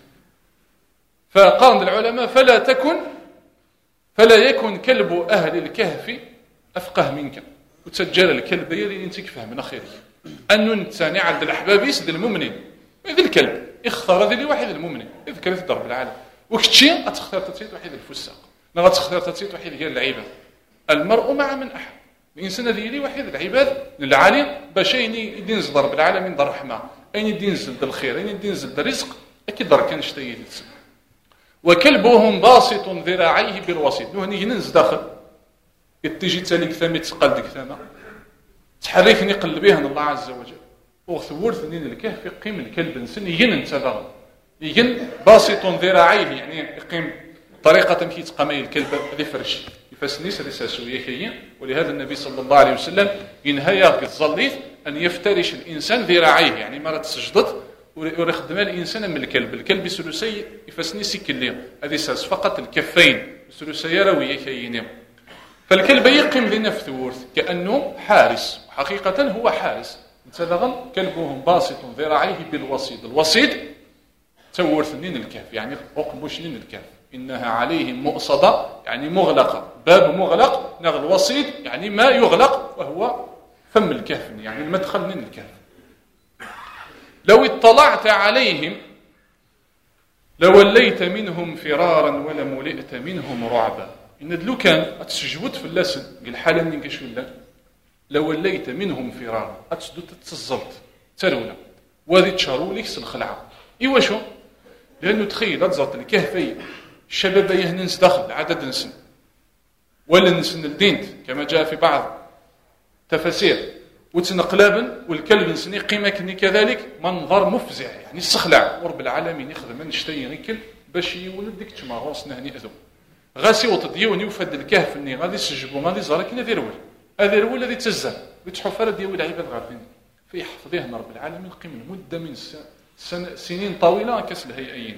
فقال العلماء فلا تكن فلا يكن كلب أهل الكهف أفقه منك وتسجل الكلب يلي انت كفهم أخيرك أنه نتساني عند الأحباب يسد المؤمنين إذ الكلب اختار ذي لواحد المؤمنين يذكر في ضرب العالم وكتشي غتختار تتيت واحد الفساق لا غتختار تتيت واحد ديال العباد. المرء مع من احب. الانسان هذا يلي واحد العباد العالم باش اين يدي ينزل رب العالمين دار الرحمه، اين يدي ينزل د الخير، اين يدي ينزل د الرزق، اكيد راه كان شتي يدس. وكلبهم باسط ذراعيه بالوسيط. نو هني ننز داخل يتجي تاليك ثمي تقل ديك ثما تحركني قلبيه الله عز وجل. وثورثني الكهف يقيم الكلب نسن ين انت ذا ين باسط ذراعيه يعني يقيم طريقه كي تقامي الكلب ذي فرش يفسنيس رساسويه كي. ولهذا النبي صلى الله عليه وسلم ينهى الظليث ان يفترش الانسان ذراعيه يعني مرة سجدت ويخدم الانسان من الكلب. الكلب سلسي يفسني سكلي هذه ساس فقط الكفين سلسي رويه كينيم. فالكلب يقيم لنا في ثورث كانه حارس، حقيقه هو حارس. انتبغن كلبهم باسط ذراعيه بالوسيط. الوسيط تورث نين الكهف يعني اقمش نين الكهف. انها عليهم مؤصده يعني مغلقه، باب مغلق. نغ الوسيط يعني ما يغلق وهو فم الكهف يعني المدخل نين الكهف. لو اطلعت عليهم لوليت منهم فرارا ولملئت منهم رعبا. ان دلو كان تسجبت في اللسن قال حالا من كاش ولا لوليت منهم فرارا اتسدو تتزلط ترونا وهذه تشارو ليكس الخلعه. ايوا شو؟ لانه تخيل تزلط الكهفي الشباب يهننس داخل عدد نسن ولا نسن الدينت كما جاء في بعض تفاسير وتنقلابا والكلب نسني قيمه كني كذلك منظر مفزع يعني السخلع ورب العالمين يخدم نشتي غيكل باش يولد ديك تماغوس نهني اذو غاسي وتديوني وفد الكهف اني غادي يسجبوا غادي زارك هذا رول هذا رول الذي تزال بتحفر ديال العباد غارفين في حفظه رب العالمين قيم المده من سن سنين طويله كسل هيئين.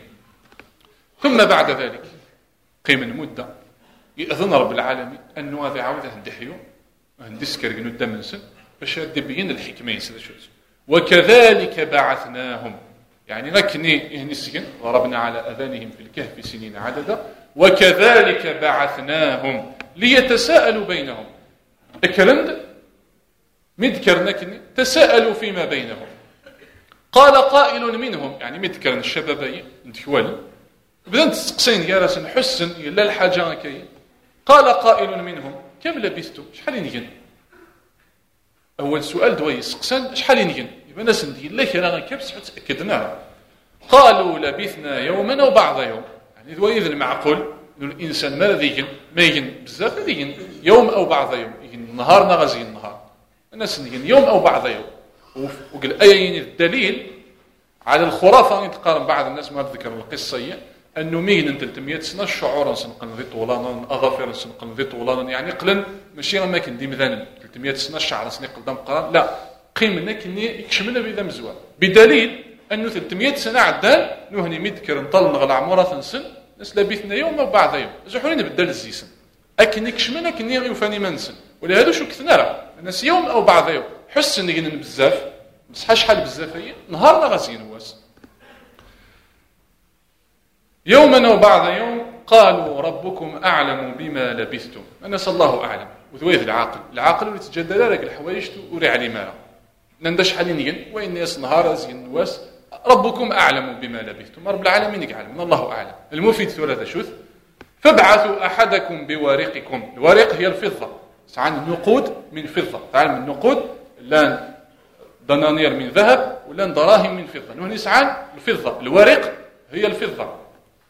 ثم بعد ذلك قيم المده يأذن رب العالمين انه هذا عاوده الدحيو هندسكر قدام من سن باش يبين الحكمه يسد شو. وكذلك بعثناهم يعني لكني هني السجن ضربنا على اذانهم في الكهف سنين عددا. وكذلك بعثناهم ليتساءلوا بينهم. الكلام مذكرنا كني تساءلوا فيما بينهم. قال قائل منهم يعني مذكرنا الشبابي نتكوال بدأ تسقسين يا راس حسن الا الحاجه كاين. قال قائل منهم كم لبثتم شحال نجن. اول سؤال دوي يسقسن شحال نجن يبقى ناس ندير لك راه كبس تاكدنا. قالوا لبثنا يوما وبعض يوم يعني دوي اذا المعقول انه الانسان ما ذيجن ما يجن بزاف ذيجن يوم او بعض يوم يجن نهار نغزي النهار الناس نجن يوم او بعض يوم. وقال ايين الدليل على الخرافه يتقارن بعض الناس ما ذكر القصه انه مين ثلاثمية سنه الشعور نسنقل ذي طولانا اظافر نسنقل ذي طولانا يعني قلن ماشي ما كان دي مثلا ثلاثمية سنه الشعر نسنقل دم قران لا قيمنا كني يكشمنا بذا مزوال بدليل انه ثلاثمية سنه عدان نهني مذكر نطل نغلع عمره سن ناس لبثنا يوم وبعض يوم زحورين بدل الزيسن اكن يكشمنا كني يوفاني منسن. ولهذا شو كثنا راه الناس يوم او بعض يوم حسن نجن بزاف بصح شحال بزاف هي نهارنا غازيين واس يوما وبعض يوم. قالوا ربكم اعلم بما لبثتم. الناس الله اعلم وذويذ العاقل العاقل اللي تجدد لك الحوايج وري علي مالا نندش حالي نين وين ناس نهار زين واس ربكم اعلم بما لبثتم. رب العالمين يعلم من الله اعلم. المفيد ثلاثه شوث فابعثوا احدكم بورقكم. الورق هي الفضه ساعات النقود من فضه تعلم النقود لان دنانير من ذهب ولا دراهم من فضه. نهني ساعات الفضه الورق هي الفضه.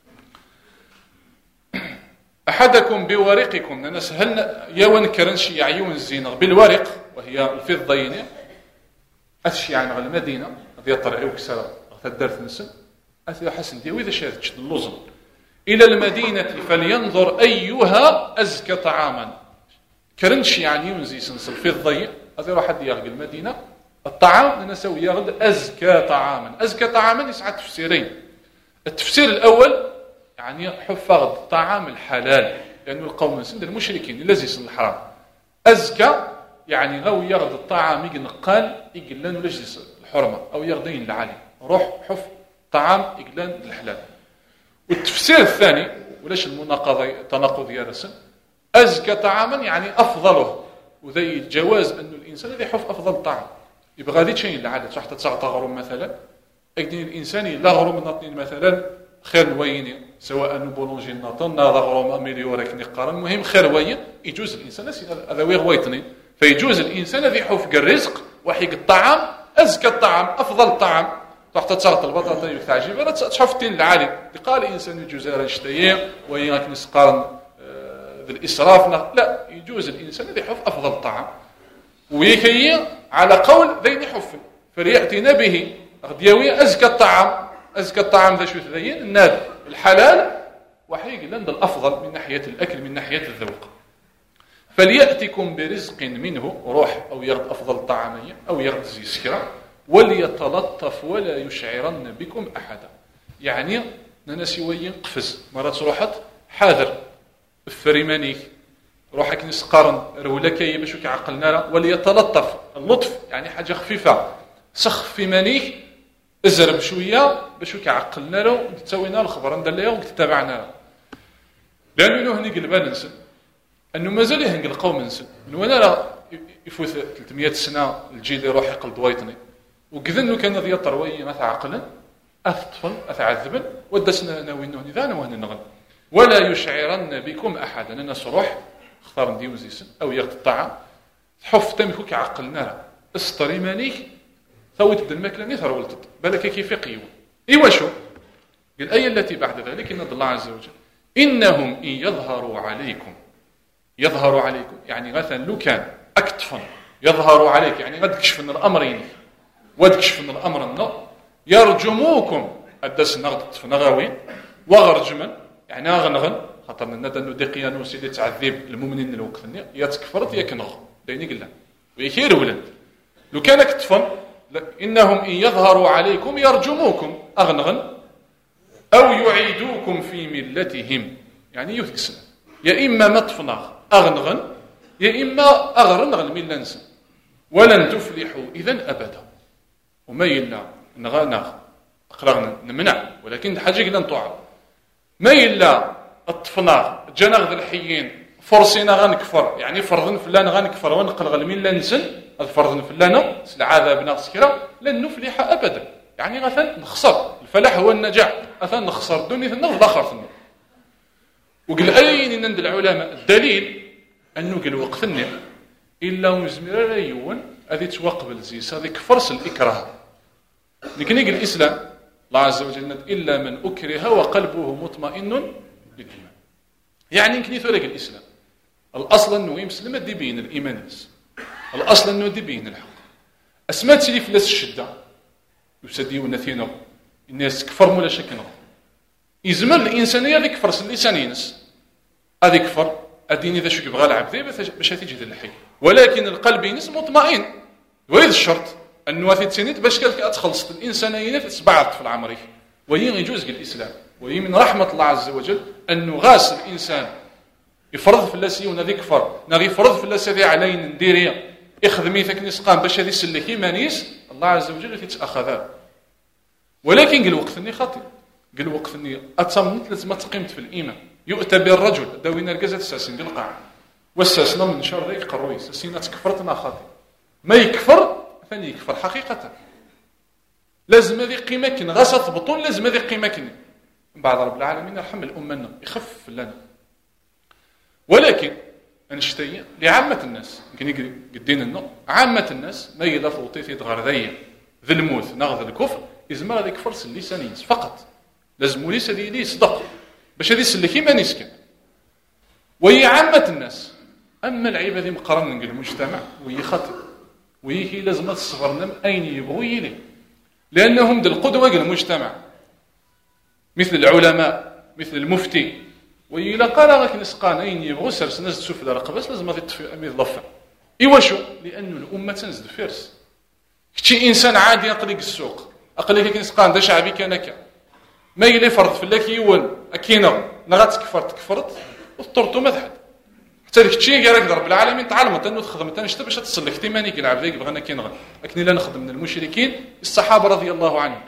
احدكم بورقكم انا سهلنا يا ونكرنش يعيون الزينه بالورق وهي الفضه يعني اشي يعني على المدينه هذه طرعي وكسر تدرت نسن اثي حسن دي واذا شارت اللوزن الى المدينه فلينظر ايها ازكى طعاما. كرنش يعني ينزي سنس الفضه هذه راح حد يغلق المدينه الطعام انا سوي يغد ازكى طعاما. ازكى طعاما يسعى تفسيرين. التفسير الاول يعني حفظ الطعام الحلال لانه القوم من سند المشركين الذي سن الحرام. ازكى يعني غاو يغد الطعام يقنقال يقلان ولا جلس الحرمه او يغدين العالي روح حف طعام يقلان الحلال. والتفسير الثاني ولاش المناقضه تناقض يا رسم ازكى طعاما يعني افضله وذي الجواز انه الانسان الذي يحف افضل الطعام يبغى غادي تشين العاده تحت تغرم مثلا اكدين الانسان لا غرم نطنين مثلا خير نويني سواء بولونجي ناطن ضغرو اميليوريك نقارن المهم خير وين يجوز الانسان هذا ويغ ويطني فيجوز الانسان ذي حوفق الرزق وحيق الطعام ازكى الطعام افضل الطعام تحت تسقط البطاطا اللي تعجب راه تشوف التين العالي قال الانسان يجوز راه يشتهي وين راك نسقارن ذا الاسراف لا يجوز الانسان ذي حوف افضل الطعام ويكي على قول ذين حف فليأتينا به غدياوي ازكى الطعام ازكى الطعام ذا شو ذين الناد الحلال وحيق لند الافضل من ناحيه الاكل من ناحيه الذوق فليأتكم برزق منه روح او يغد افضل طعاميه او يغد زي سكره وليتلطف ولا يشعرن بكم احدا يعني انا سوي قفز مرات روحت حاذر فريمانيك روحك نسقارن رولكي باش كيعقلنا وليتلطف اللطف يعني حاجه خفيفه سخ في مانيك ازرب شويه باش كيعقلنا له تسوينا الخبر ندير ليه وتتابعنا لانه هني قلبا ننسى انه مازال يهنق القوم ننسى وانا راه يفوت ثلاثمية سنه الجيل يروح يقلد ويطني وكذا كان ذي طروي مثلا عقلا اثطفل اثعذبا ودسنا ناوينه نذان وهنا نغل ولا يشعرن بكم احدا انا صروح اختار نديو زيسن او يغط الطعام حف تمكو كيعقلنا استري مانيك ثوت الماكله ني ثرولت بالك كيف يقيو ايوا شو الايه التي بعد ذلك ان الله عز وجل انهم ان يظهروا عليكم يظهروا عليكم يعني مثلا لو كان اكتفن يظهروا عليك يعني غد كشفن الامرين ود كشفن الامر النار يرجموكم الدس نغد فنغاوي وغرجمن يعني اغنغن خاطر الندى انه ديقيانوس اللي تعذب المؤمنين الوقت يا تكفرت يا كنغ ديني قلنا ويخير ولد لو كان اكتفن انهم ان يظهروا عليكم يرجموكم اغنغن او يعيدوكم في ملتهم يعني يثكسن يا اما مطفنغ اغنغن يا اما اغرنغ الملنس ولن تفلحوا اذا ابدا وما يلا نغا نغ اقرا نمنع ولكن حاجه قلنا نطوع ما يلا الطفناغ جنغ الحيين فرسينا غنكفر يعني فرضن فلان غنكفر ونقلغ المله نسن فرضن فلان العذاب ناقص كرا لن نفلح ابدا يعني مثلا نخسر الفلاح هو النجاح مثلا نخسر الدنيا ثنا والاخر ثنا وقال اين عند العلماء الدليل انه قال وقتنا الا وزمير ريون هذه توقبل زيس هذيك فرس الاكراه لكن يقول الاسلام الله عز وجل الا من اكره وقلبه مطمئن بالايمان يعني يمكن يثورك الاسلام الاصل انه يمسلم دي بين الايمان بس الاصل انه دي بين الحق اسمات لي فلاس الشده يسديو نثينو الناس كفر ولا شكنا يزمر الانسانيه ذيك فرس اللسان ينس هذه كفر اديني ذا شو يبغى لعب ذي باش تيجي ذا الحي ولكن القلب ينس مطمئن وهذا الشرط انه في تسنيت باش تخلص الانسانيه تسبعت في العمر وهي يجوز الاسلام وهي من رحمه الله عز وجل انه غاس الانسان يفرض في اللاسي ونذي كفر نغي يفرض في اللاسي علينا نديريا يخدمي ثك نسقام باش هذه سلكي مانيس الله عز وجل يتاخذها ولكن قال وقت اني خاطئ قال وقت اني اتمنت لازم تقيمت في الايمان يؤتى بالرجل داوينا الكازا تساسين بالقاع والساسنا من شر ذيك قروي ساسينا تكفرتنا خاطئ ما يكفر ثاني يكفر حقيقه لازم هذه قيمه غاصه بطون لازم هذه قيمه من بعد رب العالمين يرحم الامه يخفف لنا ولكن انشتي لعامه الناس يمكن قدين النو عامه الناس ما يلا فوطيتي تغرذيه ذي الموت نغذ الكفر يزمر هذيك فرس اللسانين فقط لازم ليس لي صدق باش هذه سلكي ما نسكن وهي عامه الناس اما العيبه ذي مقارنه نقول المجتمع وهي خطئ وهي لازم تصبرنا اين يبغوا يلي لانهم دل القدوه المجتمع مثل العلماء مثل المفتي وإلا قال راك نسقان أين يبغوا سرس ناس تشوف الرقبة لازم تطفي أمي ضفة إيوا شو لأنه الأمة تنزل فارس كتشي إنسان عادي يقلق السوق أقلق نسقان دا شعبي كانك ما يلي فرض في الله كيون أكينا نغات كفرت كفرت وطرتو مذحد حتى ديك الشيء قال لك رب العالمين تعلمت انه تخدمت انا شتا باش تصلح تيماني كيلعب ذيك بغينا كي نغد لكن لا نخدم من المشركين الصحابه رضي الله عنهم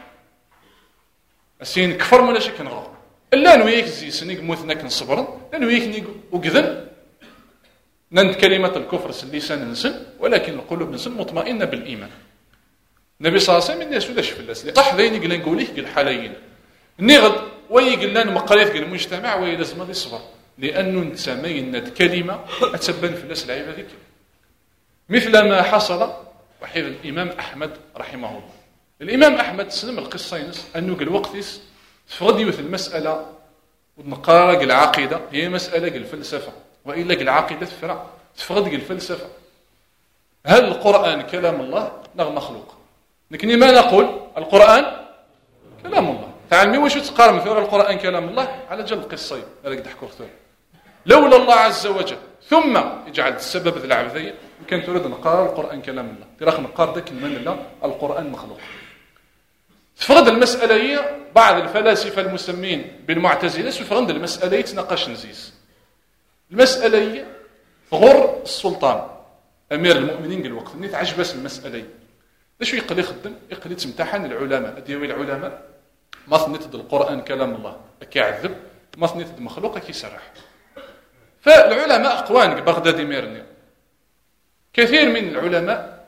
اسين كفر ولا شك نغ الا نويك زي سنيك موثنا كنصبرن نويك نيك وكذن نند كلمه الكفر اللسان نسن ولكن القلوب نسن مطمئنه بالايمان النبي صلى الله عليه وسلم الناس ولا شف الناس صح ذيني قال نقول لك قال حالين نغد ويقول لنا مقريت المجتمع ويلازم هذا الصبر لأنه انت ما يند كلمة أتبان في الناس العيبة ذيك مثل ما حصل وحيد الإمام أحمد رحمه الله. الإمام أحمد سلم القصة ينس أنه قال وقتيس تفرض يوث المسألة ونقرأ قال العقيدة هي مسألة قال الفلسفة وإلا قال العقيدة تفرع تفرض قال الفلسفة. هل القرآن كلام الله نغ مخلوق؟ لكن ما نقول القرآن كلام الله. تعلمي واش تقارن في القرآن كلام الله على جل القصة هذاك ضحكوا اختار لولا الله عز وجل ثم يجعل السبب ذي العبثية كان تريد نقرأ القرآن كلام الله تراك نقار ذاك من الله القرآن مخلوق. تفرض المسألة هي بعض الفلاسفة المسمين بالمعتزلة سفرض المسألة يتناقش نزيز. المسألة هي غر السلطان أمير المؤمنين قال وقت نيت عجبس المسألة شو يقل يخدم يقل يتمتحن العلماء ديوي العلماء ما ثنيت القرآن كلام الله كيعذب ما ثنيت مخلوق كيسرح. فالعلماء أقوان بغداد ميرني كثير من العلماء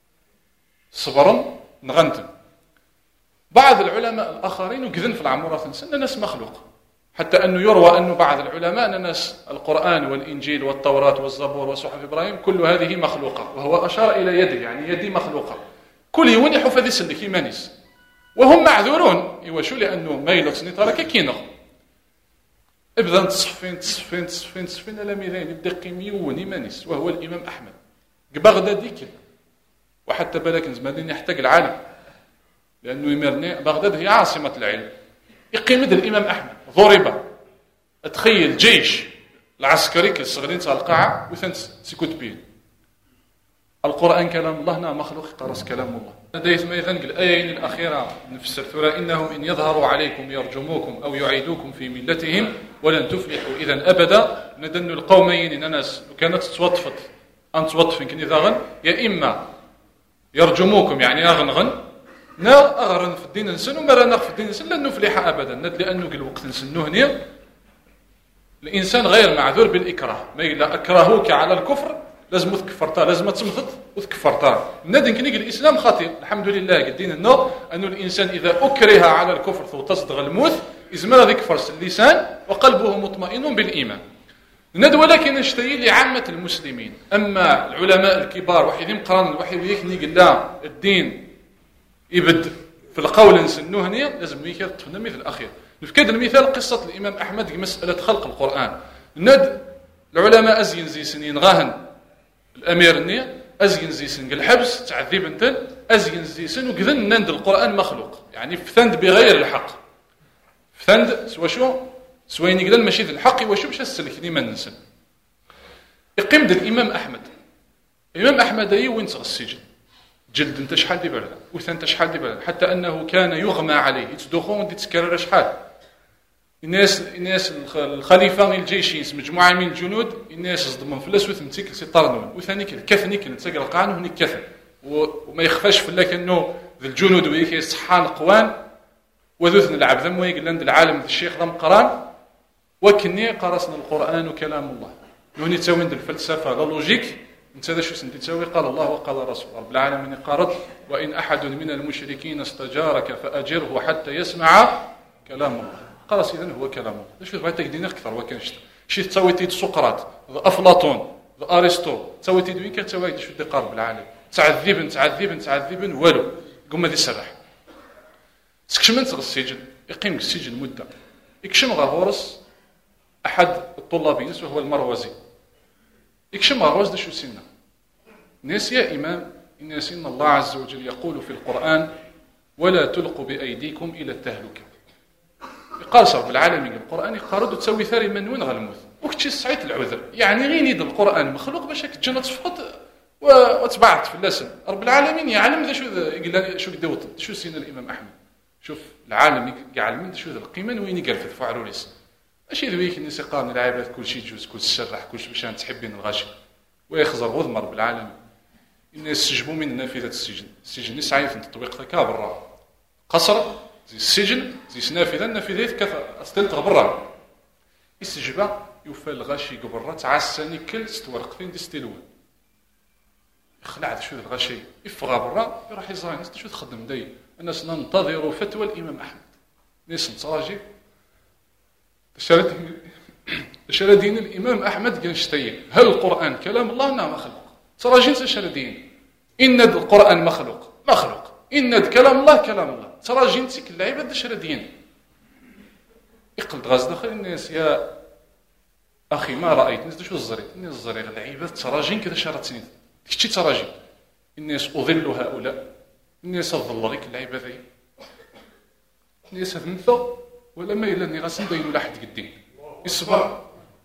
صبرا نغنتم بعض العلماء الآخرين وكذن في العمورة سنة ناس مخلوق حتى أنه يروى أن بعض العلماء أن ناس القرآن والإنجيل والتوراة والزبور وصحف إبراهيم كل هذه مخلوقة وهو أشار إلى يده يعني يدي مخلوقة كل يوم يحفظ ذي سلك يمانيس وهم معذورون يوشوا لأنه ما يلقصني ترى كينغ ابدا تصفين تصفين تصفين تصفين لا ميزان يبدا قيميون يمانيس وهو الإمام أحمد بغداد كذا وحتى بالك زمان يحتاج العالم لأنه يمرني بغداد هي عاصمة العلم يقيمد الإمام أحمد ضرب تخيل جيش العسكري كالصغرين تاع القاعة وثنت سيكوت بيه القرآن كلام الله نا مخلوق قرص كلام الله لديه ما يذنق الآيين الأخيرة نفس السورة إنهم إن يظهروا عليكم يرجموكم أو يعيدوكم في ملتهم ولن تفلحوا إذا أبدا ندن القومين إن ناس كانت توطفت أن توطف يمكن إذا غن يا إما يرجموكم يعني أغنغن نا أغرن في الدين نسن وما رانا في الدين نسن لن نفلح أبدا ند لأنه قال وقت نسنوه هنا الإنسان غير معذور بالإكراه ما إلا أكرهوك على الكفر لازم تكفرتها لازم تمثط وتكفرتها ند يمكن الإسلام خطير الحمد لله قدين أنه أنه الإنسان إذا أكره على الكفر فتصدغ الموت إزمر ذيك فرس اللسان وقلبه مطمئن بالإيمان ند ولكن نشتري لعامة المسلمين أما العلماء الكبار وحيدين قران الوحيد يكني قال لا الدين يبد في القول نسنوه هنا لازم يكاد تفهم مثل الأخير نفكد المثال قصة الإمام أحمد مسألة خلق القرآن ند العلماء أزين زي سنين غاهن الأمير النية أزين زي سن الحبس تعذيب انتن أزين زي سن وكذن نند القرآن مخلوق يعني فثند بغير الحق فثند سوا شو سوين يقدر ماشي ذي الحق وشو باش السلك ديما ننسى يقيم الإمام أحمد الإمام أحمد أي وين صار السجن جلد انت شحال دي برد وثنت شحال دي برد حتى أنه كان يغمى عليه يتدخون ودي تكرر شحال الناس الناس الخليفة الجيشين مجموعة من الجنود الناس صدموا فلاس وثمتيك سيطرنون وثاني كثني كان تسقى القرآن وهني كثن وما يخفاش فلاك أنه ذي الجنود ويك يصحان قوان وذوثن العبد ذم ويقول عند العالم الشيخ ذم قران وكني قرصنا القرآن وكلام الله نوني تساوي عند الفلسفة لا لوجيك انت هذا شو سنتي تساوي قال الله وقال رسول رب العالمين قارض وإن أحد من المشركين استجارك فأجره حتى يسمع كلام الله قرص إذن هو كلام الله شو بغيت تقدين أكثر وكانش شي تساوي تيد سقراط أفلاطون أرسطو تساوي تيد وين كتساوي شو دي قارب العالم تعذب تعذب تعذب والو قم دي سرح سكشمنت السجن يقيم السجن مدة يكشم غورس أحد الطلابين وهو المروزي يكشم غورس ده شو سنة ناس يا إمام إن سن الله عز وجل يقول في القرآن ولا تلقوا بأيديكم إلى التهلكة يقال رب العالمين القرآن يقارد تسوي ثاري من وين غالموت وكتشي سعيت العذر يعني غير يد القرآن مخلوق باش كتجنة تفقد وتبعت في اللسن رب العالمين يعلم ذا شو ذا شو قدوت شو سين الإمام أحمد شوف العالم يعلم شو ذا القيمة وين يقرفث فعروريس ماشي ذويك الناس يقارن العباد كل شيء جوز كل شرح كل شيء باش تحبين الغاشي ويخزر غضمر بالعالم الناس سجبوا من نافذة السجن السجن يسعى في التطبيق ذكاء برا قصر زي السجن زي سنافذة النافذة كذا استلتغ برا السجبة يوفى الغاشي قبرة تعساني كل ستورقتين دي ستيلون يخلع شو الغاشي يفغى برا يروح يزاين شو تخدم داي الناس ننتظر فتوى الإمام أحمد ناس نتراجي شردين الإمام أحمد كنشتين هل القرآن كلام الله؟ نعم مخلوق. تراجين شردين إن القرآن مخلوق مخلوق، إن كلام الله كلام الله. تراجين تيك اللعيبة شردين يقلد غاز داخل الناس يا أخي ما رأيت الناس شو الزريط الناس الزريط اللعيبة تراجين كذا شرطين كشتي تراجين الناس أضل هؤلاء الناس أضل غيك اللعيبة ذي الناس هذمثة ولا ما إلا أني غاسم بين ولا حد قدين يصبر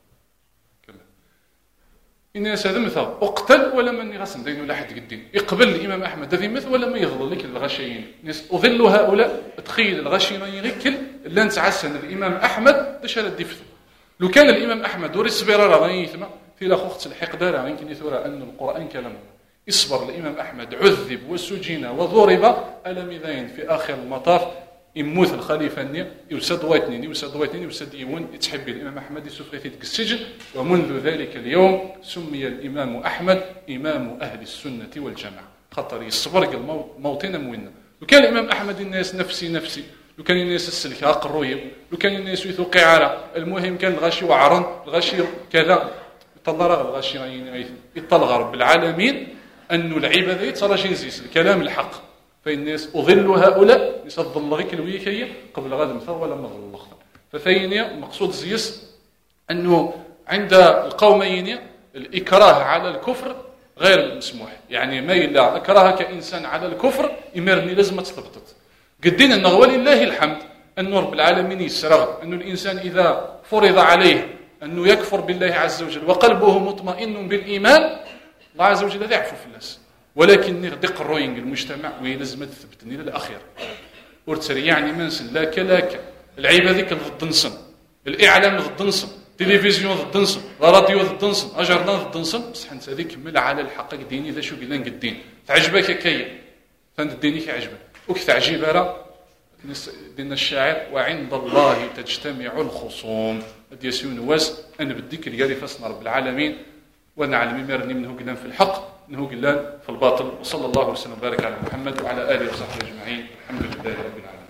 الناس هذمثة أقتل ولا ما أني غاسم بين ولا حد قدين يقبل الإمام أحمد هذي مثل ولا ما يظل لك الغشيين الناس أضل هؤلاء تخيل الغشيين يغكل اللي نتعسن الإمام أحمد باش هذا ديفتو لو كان الإمام أحمد وري الصبيرة راه غيثما في لا خوخت الحقدة راه يمكن يثورا أن القرآن كلام يصبر الإمام أحمد عذب وسجن وضرب ألم ذين في آخر المطاف يموت الخليفة النية يوسد وايتنين يوسد وايتنين يوسد يون يتحب الإمام أحمد يسوف في السجن ومنذ ذلك اليوم سمي الإمام أحمد إمام أهل السنة والجماعة خطر يصبر موطن موينة لو كان الإمام أحمد الناس نفسي نفسي لو كان الناس السلك قرويه لو كان الناس يثو قعاره المهم كان الغاشي وعرن الغاشي كذا يطلع راه الغاشي يطلع رب العالمين أن العبادة تراجين زيس الكلام الحق فالناس أظل هؤلاء يصدل غيك الويكية قبل غد مثل ولا مظل الأخطر فثانيا مقصود زيس أنه عند القومين الإكراه على الكفر غير مسموح يعني ما إلا أكرهك إنسان على الكفر يمرني لازم تثبتت قدين أنه ولله الحمد أن رب العالمين يسرغ أن الإنسان إذا فرض عليه أنه يكفر بالله عز وجل وقلبه مطمئن بالإيمان الله عز وجل لا يعفو في الناس ولكن دق الروينج المجتمع ويلزم تثبتني للأخير ورتري يعني منسن لا كلاك العيب هذيك ضد نصن الإعلام ضد نصن تلفزيون ضد نصن راديو ضد نصن أجرنا ضد نصن بصح انت هذيك مل على الحق ديني ذا شو قلنا الدين تعجبك كي فانت ديني كيعجبك وكتعجب راه دين الشاعر وعند الله تجتمع الخصوم هذا يسيون واس أنا بديك الجاري فصل رب العالمين ونعلم مرني منه قلان في الحق منه قلان في الباطل وصلى الله وسلم وبارك على محمد وعلى آله وصحبه أجمعين الحمد لله رب العالمين.